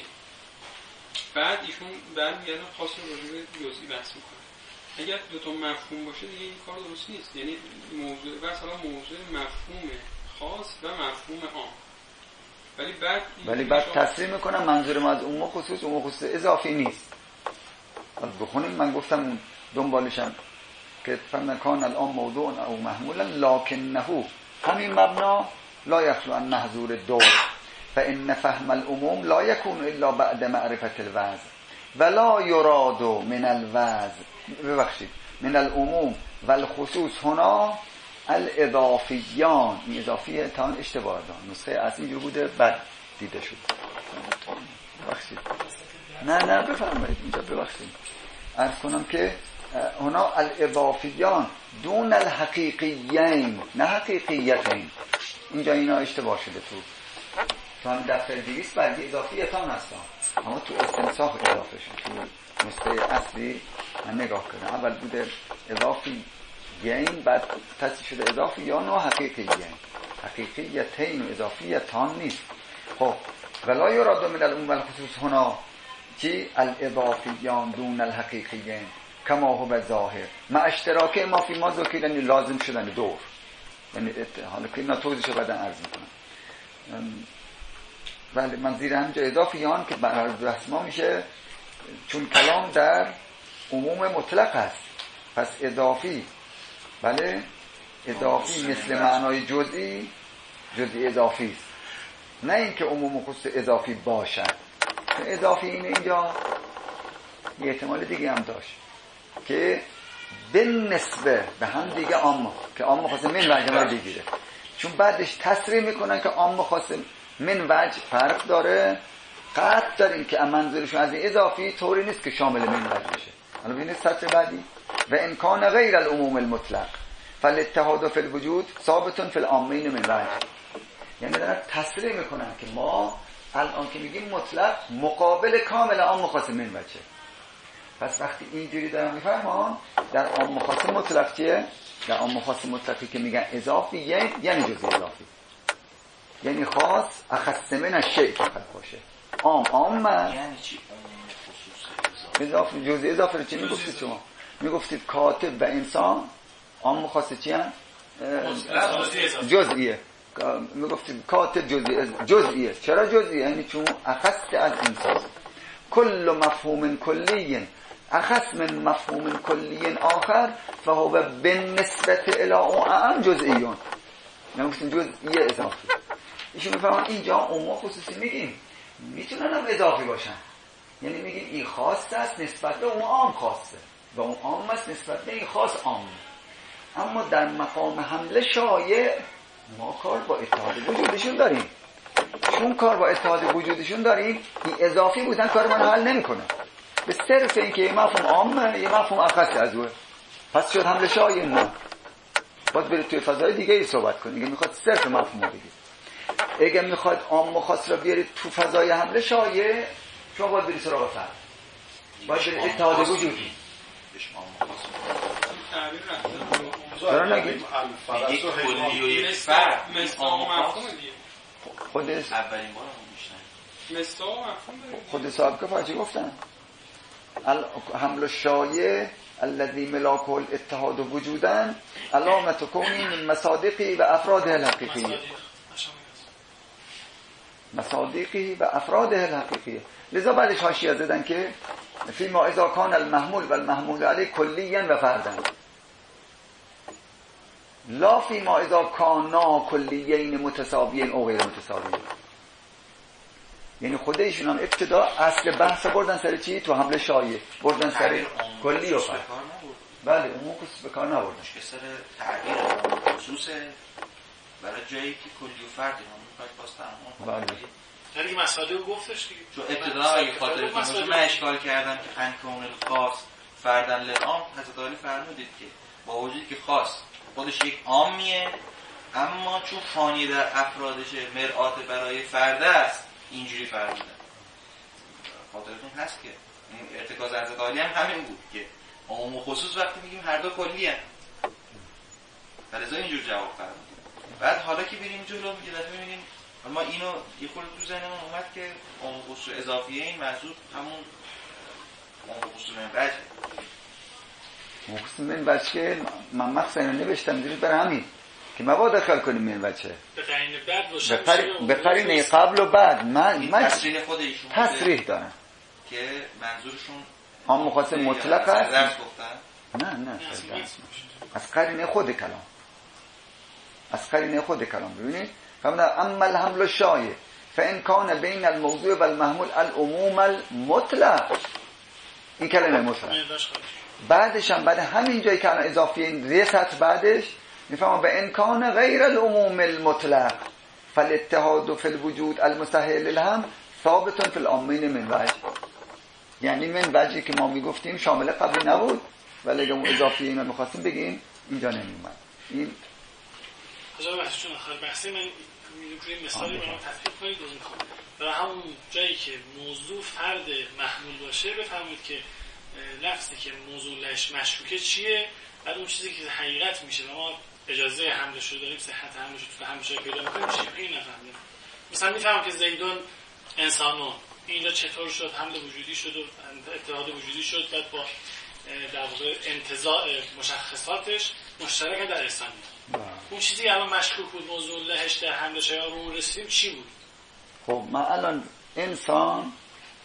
بعد ایشون بعد میگن خاص رو راجع به جزئی بحث میکنن. اگر دو تا مفهوم باشه دیگه این کار درست نیست. یعنی موضوع مثلا موضوع مفهوم خاص و مفهوم عام، ولی بعد ولی بعد تصریح میکنم منظور ما از عموم خصوص عموم خصوص اضافی نیست. بخونیم من گفتم اون دنبالشم که فمکان الان موضوع او محمولا لکنه همین مبنا لا یخلو عن محظور دور فان فهم العموم لا یکون الا بعد معرفت الوضع ولا یراد من الوضع ببخشید من العموم والخصوص هنا الاضافیان. این اضافیه تا اشتباه دارم نسخه از اینجور بوده بعد دیده شد. ببخشید نه نه بفرمایید اینجا ببخشید عرض کنم که هنا الاضافیان دون الحقیقیین نه حقیقیتین. اینجا اینا اشتباه شده تو تو هم دفتر دویست برگه اضافیتان هستن اما تو استنساخ اضافه شد. تو نسخه اصلی من نگاه کردم اول بوده اضافی یین بعد تصحیح شده اضافی یا نه حقیقی یین. حقیقیتین و اضافیتان نیست. خب ولا یراد من العموم والخصوص هنا چی الاضافیان دون الحقیقیین کما هو ظاهر مع اشتراک ما فی ما ذکر یعنی لازم شدن دور. یعنی حالا که اینا توضیحش بعداً عرض میکنم. بله من زیر همجا اضافیان که بر بحث ما میشه چون کلام در عموم مطلق هست پس اضافی بله اضافی مثل معنای جزئی جزئی اضافی است نه اینکه عموم خصوص اضافی باشد. اضافی اینه اینجا یه احتمال دیگه هم داشت که بالنسبه به هم دیگه عام که عام خاص من وجه بگیره چون بعدش تصریح میکنن که عام خاص من وجه فرق داره. قطع داریم که منظورشون از این اضافی طوری نیست که شامل من وجه بشه. حالا ببینید سطر بعدی و امکان غیر العموم المطلق فالاتحاد فی الوجود ثابت فی العامین من وجه. یعنی دارن تصریح میکنن که ما الان که میگیم مطلق مقابل کامل عام خاص من وجه. پس وقتی اینجوری دارن میفهمن در عام خاص مطلق چیه؟ در عام خاص مطلقی که میگن اضافی یعنی جزئی اضافی، یعنی خاص اخص من الشیء فقط باشه. عام عام یعنی چی اضافه؟ جزئی اضافه رو چی میگفتید شما؟ میگفتید کاتب و انسان عام خاص چی هست؟ جزئیه. میگفتید کاتب جزئی جزئیه. چرا جزئیه؟ یعنی چون اخص از انسان. کل مفهوم کلی اخص من مفهوم کلی آخر فهو بالنسبه الی اعم جزئیون. یعنی گفتیم جزئی اضافی. ایشون میفهمن اینجا عموم خصوصی میگیم میتونن هم اضافی باشن، یعنی میگیم این خاص است نسبت به اون عام خاصه و اون عام است نسبت به این خاص عام. اما در مقام حمله شایع ما کار با اتحاد وجودشون داریم. چون کار با اتحاد وجودشون داریم این اضافی بودن کار من حل نمیکنه. به صرف اینکه یه مفهوم عامه یه مفهوم اخص از اوه، پس شد حمله شایع. نه باید برید توی فضای دیگه ای صحبت کنید. اگه میخواد صرف مفهوم بگید، اگه میخواد عام و خاص را بیارید تو فضای حمله شایع، شما باید برید سراغ فرد، باید برید اتحاد وجودی. چرا نگید؟ یک کلی و یک فرد خودش اولین بار هم بیشتر مثل مفهوم داره. خود صاحب که فاجی گفتن حمل شایع الذي ملاک الاتحاد وجودن علامت کونی من مصادقی و افراد الحقیقیه. مصادقی و افراد الحقیقیه. لذا بعدش حاشیه زدن که فی ما اذا کان المحمول و المحمول علیه کلیا و فردا، لا فی ما اذا کانا کلیین متساویین او غیر متساویین. یعنی خود ایشون هم ابتدا اصل بحث بردن سر چی؟ تو حمله شایع بردن سر کلی و فرد. بله اون خصوص به کار نبردن. مشکل تعبیر خصوص برای جایی که کلی و فرد ما میخواید باز تمام. بله. یعنی مسئله رو گفتش دیگه. چون ابتدا اگه خاطرتون من اشکال کردم که ان کون الخاص فردن للعام، حضرت علی فرمودید که با وجودی که خاص خودش یک عامیه اما چون فانی در افرادش مرآت برای فرد است اینجوری فرمودن. خاطرتون هست که این ارتکاز حضرت علی هم همین بود که عام و خصوص وقتی میگیم هر دو کلی ان، فلذا اینجور جواب فرمودید. بعد حالا که بریم جلو میگه دفعه میبینیم ما اینو یه خورده تو ذهنمون اومد که عام و خصوص اضافیه این منظور همون عام و خصوص منبعه. مخصوص من وجه من مخصوصا نوشتم دیدید برای همین که ما باید دخل کنیم من وجه به قرینه بعد باشه به قرینه قبل و بعد. من این من تصریح خود ایشون تصریح دارم که منظورشون عام مخاص مطلق است. درس گفتن نه نه از قرینه خود کلام، از قرینه خود کلام. ببینید فهمنا اما الحمل الشایع فان کان بین الموضوع و المحمول العموم المطلق، این کلمه مطلق. بعدش هم بعد همین جایی که الان اضافی این ریست بعدش میفهمم به امکان غیر العموم المطلق فالاتحاد فی الوجود المسهل لهم ثابت فی العامین من وجه. یعنی من وجهی که ما میگفتیم شامل قبلی نبود، ولی اگه اون اضافی اینا میخواستیم بگیم اینجا نمیومد. این کجا بحثشون آخر بحثه من میگم مثالی برام تطبیق کنید و میخوام برای همون جایی که موضوع فرد محمول باشه بفهمید که لفظی که موضوع لش مشکوکه چیه، بعد اون چیزی که حقیقت میشه و ما اجازه حملش رو داریم، صحت حملش رو تو همون جای پیدا میکنیم چیه این نفهمیم. مثلا میفهمم که زیدون انسانو اینجا چطور شد حمل وجودی شد و اتحاد وجودی شد، بعد با در واقع انتزاع مشخصاتش مشترک در انسانی. اون چیزی که الان مشکوک بود موضوع لهش در حمل شایعه رو رسیدیم چی بود؟ خب من الان انسان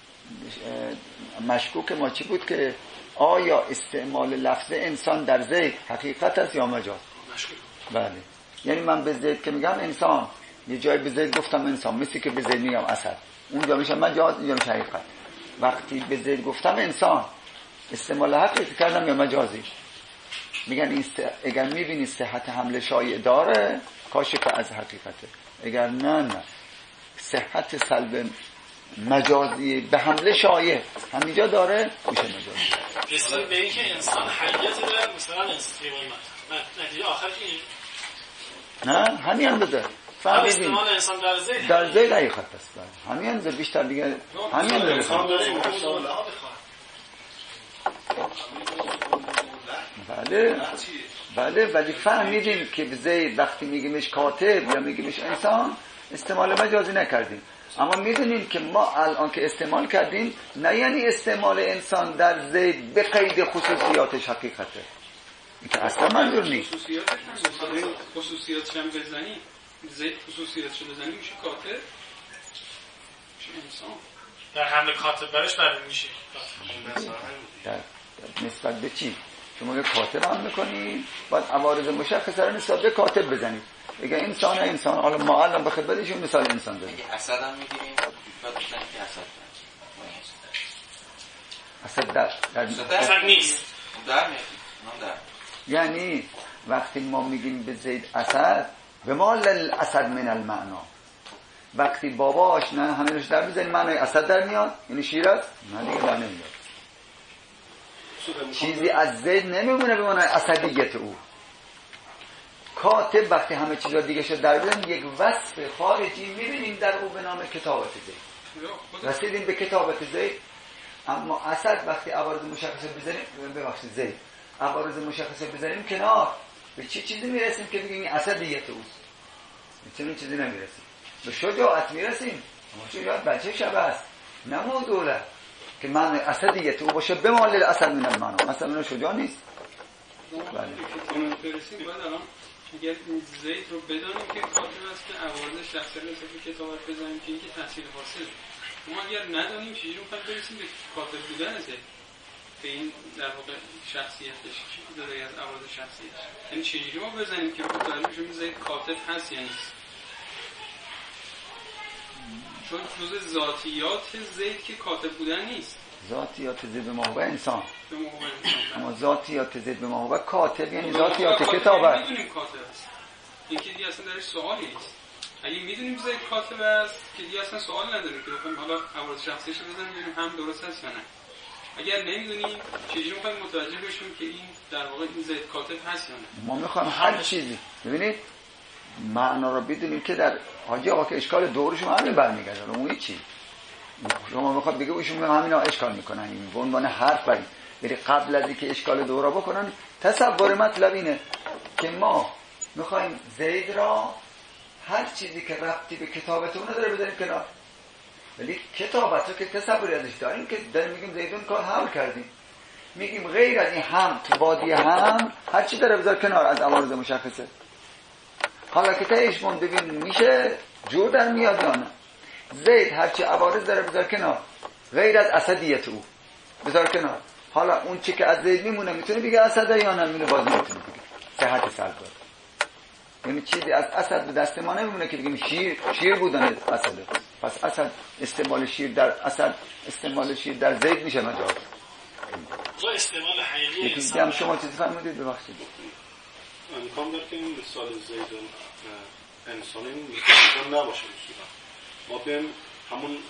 مشکوک ما چی بود که آیا استعمال لفظ انسان در زید حقیقت است یا مجاز؟ مشکوک. بله. یعنی من به زید که میگم انسان، یه جای به زید گفتم انسان، مثل که به زید میگم اسد، اونجا میشه مجاز، اینجا میشه حقیقت. وقتی به زید گفتم انسان استعمال حقیقت کردم یا مجازی؟ میگن این ست... اگر میبینی صحت حمل شایع داره کاشف از حقیقته، اگر نه نه صحت سلب مجازی به حمله شایع همینجا داره میشه مجازی. رسید به این که انسان حقیقت داره مثلا انسان نتیجه آخر این نه همین اندازه فهمیدیم استعمال انسان در زید در زید حقیقت است. همین اندازه بیشتر دیگه همین اندازه بله بله ولی فهمیدیم که زید وقتی میگیمش کاتب یا میگیمش انسان استعمال مجازی نکردیم، اما میدونیم که ما الان که استعمال کردیم نه یعنی استعمال انسان در زید به قید خصوصیاتش حقیقته، این که اصلا منظور نیست. خصوصیاتش هم خصوصیاتش هم بزنی زید خصوصیاتش بزنی میشه کاتب میشه انسان در حمله کاتب برش برمی میشه در نسبت به چی؟ شما یه کاتب هم میکنی باید عوارض مشخصه رو نسبت به کاتب بزنید. اگه انسان انسان حالا ما الان به خدمتشون مثال انسان داریم. اسد هم میگیریم بعد گفتن که اسد اسد در در اسد نیست در میاد در یعنی وقتی ما میگیم به زید اسد به ما للاسد من المعنا، وقتی باباش نه همینش در میزنی معنای اسد در میاد یعنی شیر است، نه دیگه در نمیاد. چیزی از زید نمیمونه به معنای اسدیت او. کاتب وقتی همه چیزا دیگه شد در بیارن یک وصف خارجی میبینیم در او به نام کتابت زید. رسیدیم به کتابت زید، اما اسد وقتی عوارض مشخصه بزنیم ببخشید زید عوارض مشخصه بزنیم کنار به چی چیزی میرسیم که بگیم این اسدیت اوست؟ به چنین چیزی نمیرسیم. به شجاعت میرسیم، اما شجاعت بچه شبه است نه موضوعه که من اسدیت او باشه به مال اسد من المعنا، اصلا شجاع نیست. بله که برسیم باید الان اگر زید رو بدانیم که کاتب است که عوارض شخصی رو به کتابت بزنیم که اینکه تحصیل حاصل. ما اگر ندانیم چیزی رو می‌خوایم برسیم به کاتب بودن زید، به این در واقع شخصیتش جدا از عوارض شخصیش، یعنی چجوری ما بزنیم که متوجه بشیم زید کاتب هست یا نیست؟ چون جزء ذاتیات زید که کاتب بودن نیست. ذاتیات زید به ما و انسان به ما و انسان اما ذاتیات زید به ما و کاتب یعنی ذاتیات کتابت. میدونیم کاتب است، این که دیگه اصلا درش سوالی نیست. اگه میدونیم زید کاتب است که دیگه اصلا سوال نداره که بخوایم حالا عوارض شخصیش رو بزنیم ببینیم هم درست است یا نه. اگر نمیدونیم چجوری میخوایم متوجه بشیم که این در واقع این زید کاتب هست یا نه؟ ما میخوایم هر چیزی ببینید معنا رو بدونیم که در حاجی آقا که اشکال دورش هم همین برمیگرده. اون چی شما میخواد بگه ایشون همینا اشکال میکنن این به عنوان حرف بریم ولی قبل از اینکه اشکال دورا بکنن تصور مطلب اینه که ما میخوایم زید را هر چیزی که ربطی به کتابتون نداره بذاریم کنار، ولی کتابت رو که تصوری ازش داریم که داریم میگیم زیدون کار حمل کردیم، میگیم غیر از این هم تو بادی هم هر چی داره بذار کنار از عوارض مشخصه. حالا که تایش من ببین میشه جور در میاد یا نه. زید هرچی عوارض داره بذار کنار غیر از اسدیت او بذار کنار. حالا اون چی که از زید میمونه میتونه بگه اسده یا نه؟ میونه باز میتونه بگه صحت سر داره. یعنی چیزی از اسد به دست ما نمیمونه که بگیم شیر شیر بودن اسده. پس اسد استعمال شیر در اسد استعمال شیر در زید میشه مجاز. با استعمال حقیقی یکی دیگه هم شما چیزی فرمودید ببخشید. امکان داره که این مثال زید انسان این مثال نباشه اصولا. ما بیم همون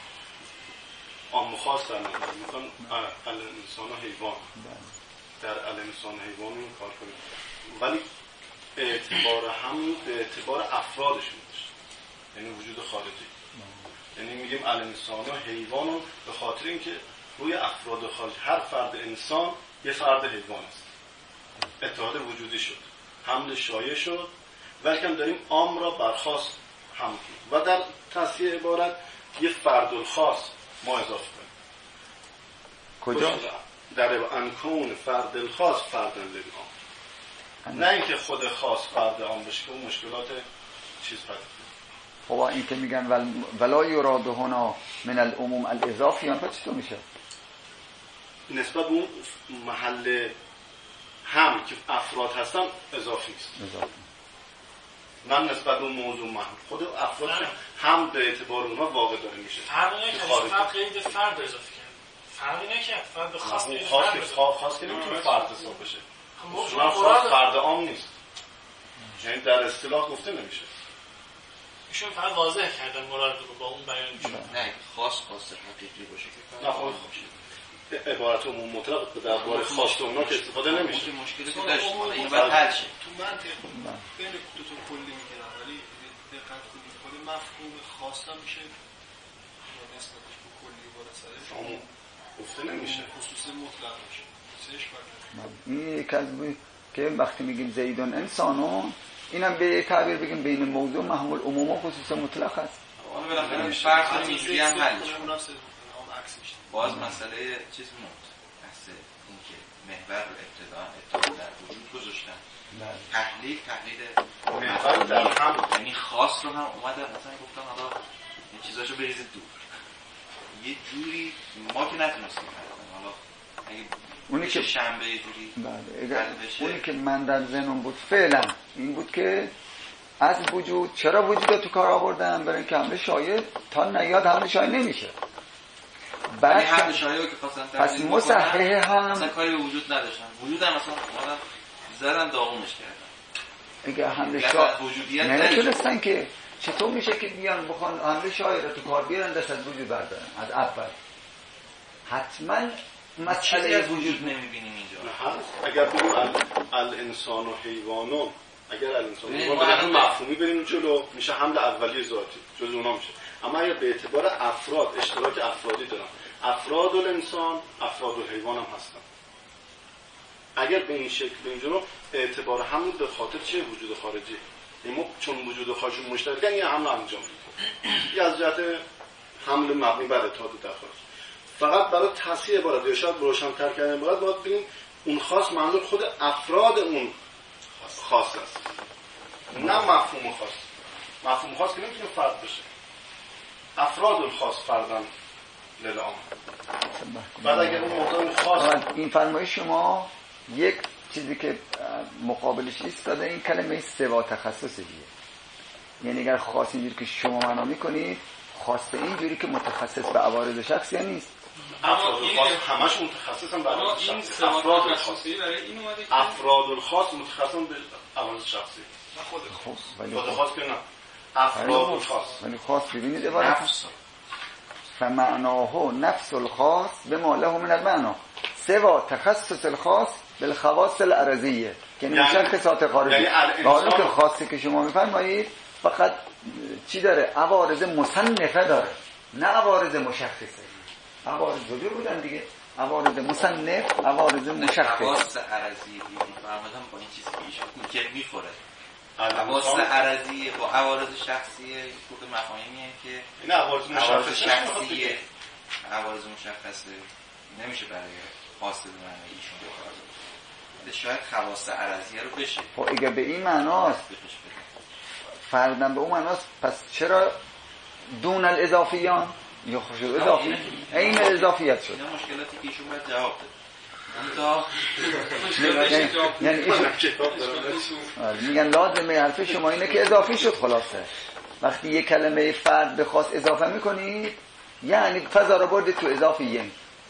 عام خاص در نظر میکنم الانسان و حیوان در الانسان و حیوان این کار کنیم، ولی اعتبار هم به اعتبار افرادشون داشت، یعنی وجود خارجی. یعنی میگیم الانسان و حیوان رو به خاطر اینکه روی افراد خارج هر فرد انسان یه فرد حیوان است، اتحاد وجودی شد، حمل شایع شد، ولیکن داریم عام را برخاص حمل کنیم و در تصحیح عبارت یه فرد الخاص ما اضافه کنیم. کجا؟ در انکون فرد الخاص فرد للعام، نه اینکه خود خاص فرد عام بشه که اون مشکلات چیز پیدا خب این که میگن ول... ولا یراد هنا من العموم الاضافی هم چطور میشه؟ نسبت به اون محل هم که افراد هستن اضافی است. اضافی. من نسبت به اون موضوع محل خود افراد هم به اعتبار اونها واقع داره میشه. فرق نکنه فقط قید فرد اضافه کرد. فرقی نکنه فرد خاص قید خاص فرد خاص خاص که نمیتونه فرد حساب بشه. اصولا خاص فرد عام نیست. یعنی در اصطلاح گفته نمیشه. ایشون فقط واضح کردن مراد رو با اون بیان میشه. نه خاص خاص حقیقی باشه که نه خب عبارت عموم مطلق به درباره خاص اونا که استفاده نمیشه. مشکلی که داشت این باید حل شه. تو منطق بین دو تا کلی میگیرن ولی دقت کنید خود مفهوم خاص هم میشه نسبتش به کلی بالا سرش گفته نمیشه، خصوص مطلق میشه. سهش این یک از که وقتی میگیم زیدون انسانون اینم به تعبیر بگیم بین موضوع محمول عموم و خصوص مطلق هست. حالا بالاخره فرق اینجوری هم حل میشه. باز مسئله چیز موند. بحث این که محور رو ابتدا ابتدا در وجود گذاشتن. تحلیل تحلیل محور در هم یعنی خاص رو هم اومدن مثلا گفتن حالا این چیزاشو بریزید دور. یه جوری ما که نتونستیم حالا اگه اونی که شنبه یه جوری بله اونی که من در ذهنم بود فعلا این بود که از وجود چرا وجود رو تو کار آوردن؟ برای اینکه حمله شایع تا نیاد حمله شایع نمیشه. بعد حمله شایع رو که خواستن پس مصحح هم اصلا کاری به وجود نداشتن. وجود هم مثلا اومدن زدن داغونش کردن. اگه حمله شایع نمیتونستن که چطور میشه که بیان بخوان حمله شایع رو تو کار بیارن دست از وجود بردارن از اول؟ حتما مسئله از وجود نمیبینیم اینجا. اگر بگیم الانسان و حیوانون، اگر الانسان و حیوانون مفهومی بریم جلو میشه حمل اولیه ذاتی جز اونا میشه. اما اگر به اعتبار افراد اشتراک افرادی دارن، افراد الانسان افراد الحیوان هم هستن. اگر به این شکل به اینجا اعتبار حمل به خاطر چه وجود خارجی، یعنی ما چون وجود خارجی مشترکن این حمل انجام میدیم. از جهت حمل مبنی بر اتحاد در خارج. فقط برای تصحیح عبارت یا شاید روشن‌تر کردن عبارت باید ببینیم اون خاص منظور خود افراد اون خاص است، نه مفهوم خاص. مفهوم خاص که نمیتونه فرد بشه. افراد الخاص فردن للعام. بعد اگر اون موضوع خاص این فرمایش شما یک چیزی که مقابلش ایستاده این کلمه سوا تخصصیه. یعنی اگر خاص اینجوری که شما معنا می‌کنید خاصه اینجوری که متخصص به عوارض شخصی نیست. افراد الخاص همش متخصصن به عوارض شخصی. افراد الخاصی برای این اومده که افراد الخاص متخصصن به عوارض شخصی. نه خود خاص. خود خاص که نه. افراد الخاص. ولی خاص ببینید عبارت فمعناه نفس الخاص بما له من المعنى سوا تخصص الخاص بالخواص الارضیه که مشخصات خارجی. حالا که خاصی که شما میفرمایید فقط چی داره؟ عوارض مصنفه داره، نه عوارض مشخصه. عوارض وجود بودن دیگه، عوارض مصنف، عوارض مشخص. خواص عرضی میفرمادم با این چیزی که ایشون که میخوره. خواص عرضی با عوارض شخصیه خود مفاهیمیه که این عوارض مشخصه شخصیه، عوارض مشخصه نمیشه برای خاص به معنی ایشون بخوره. ولی شاید خواص عرضیه رو بشه. خب اگه به این معناست فردن به اون معناست، پس چرا دون الاضافیان یا خوش اضافی این اضافیت شد؟ اینا مشکلاتی که ایشون باید جواب بده. یعنی ایشون میگن لازمه حرف شما اینه که اضافی شد. خلاصه وقتی یک کلمه فرد به خاص اضافه میکنید یعنی فضا رو بردید تو اضافیه.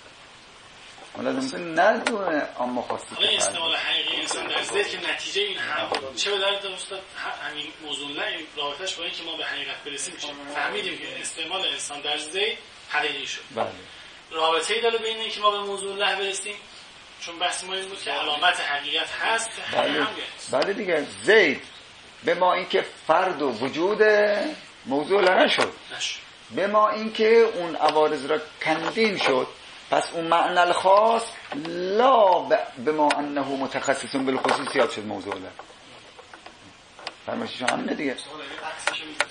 لازم ندونه اما خواستی حالا استعمال حقیقی انسان در ذهن که نتیجه این هم چه به درد استاد همین موضوع نه این رابطش با این که ما به حقیقت برسیم چه فهمیدیم که استعمال انسان در ذهن حقیقی شد. بله. رابطه‌ای داره بین این که ما به موضوع له برسیم چون بحث ما این بود که علامت حقیقت هست. بله. بله دیگه زید به ما این که فرد و وجود موضوع له نشد، به ما این که اون عوارض را کندین شد. پس اون معنی الخاص لا بما انه متخصص بالخصوصیات شد موضوع له. فرمایششون همینه دیگه. عکسش میگه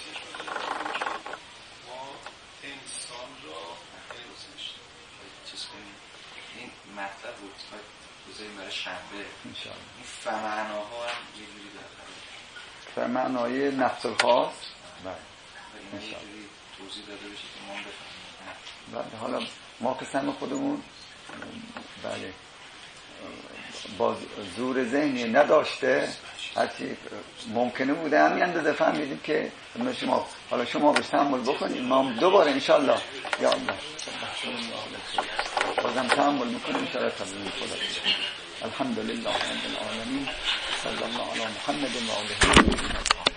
ما انسان را چیز کنیم این مطلب رو بذاریم برای شنبه ان شاء الله. این فمعناها هم یه جوری داره. فمعنای نفس الخاص بله این یه جوری توضیح داده بشه که ما بفهمیم. بله حالا ما که سم خودمون بله با زور ذهنی نداشته هرچی ممکنه بوده همین اندازه فهمیدیم که شما حالا شما بهش تحمل بکنید ما دوباره انشالله یا الله بازم تحمل میکنیم انشالله تبلیغ خدا. الحمدلله رب العالمین صلی الله علی محمد و آله.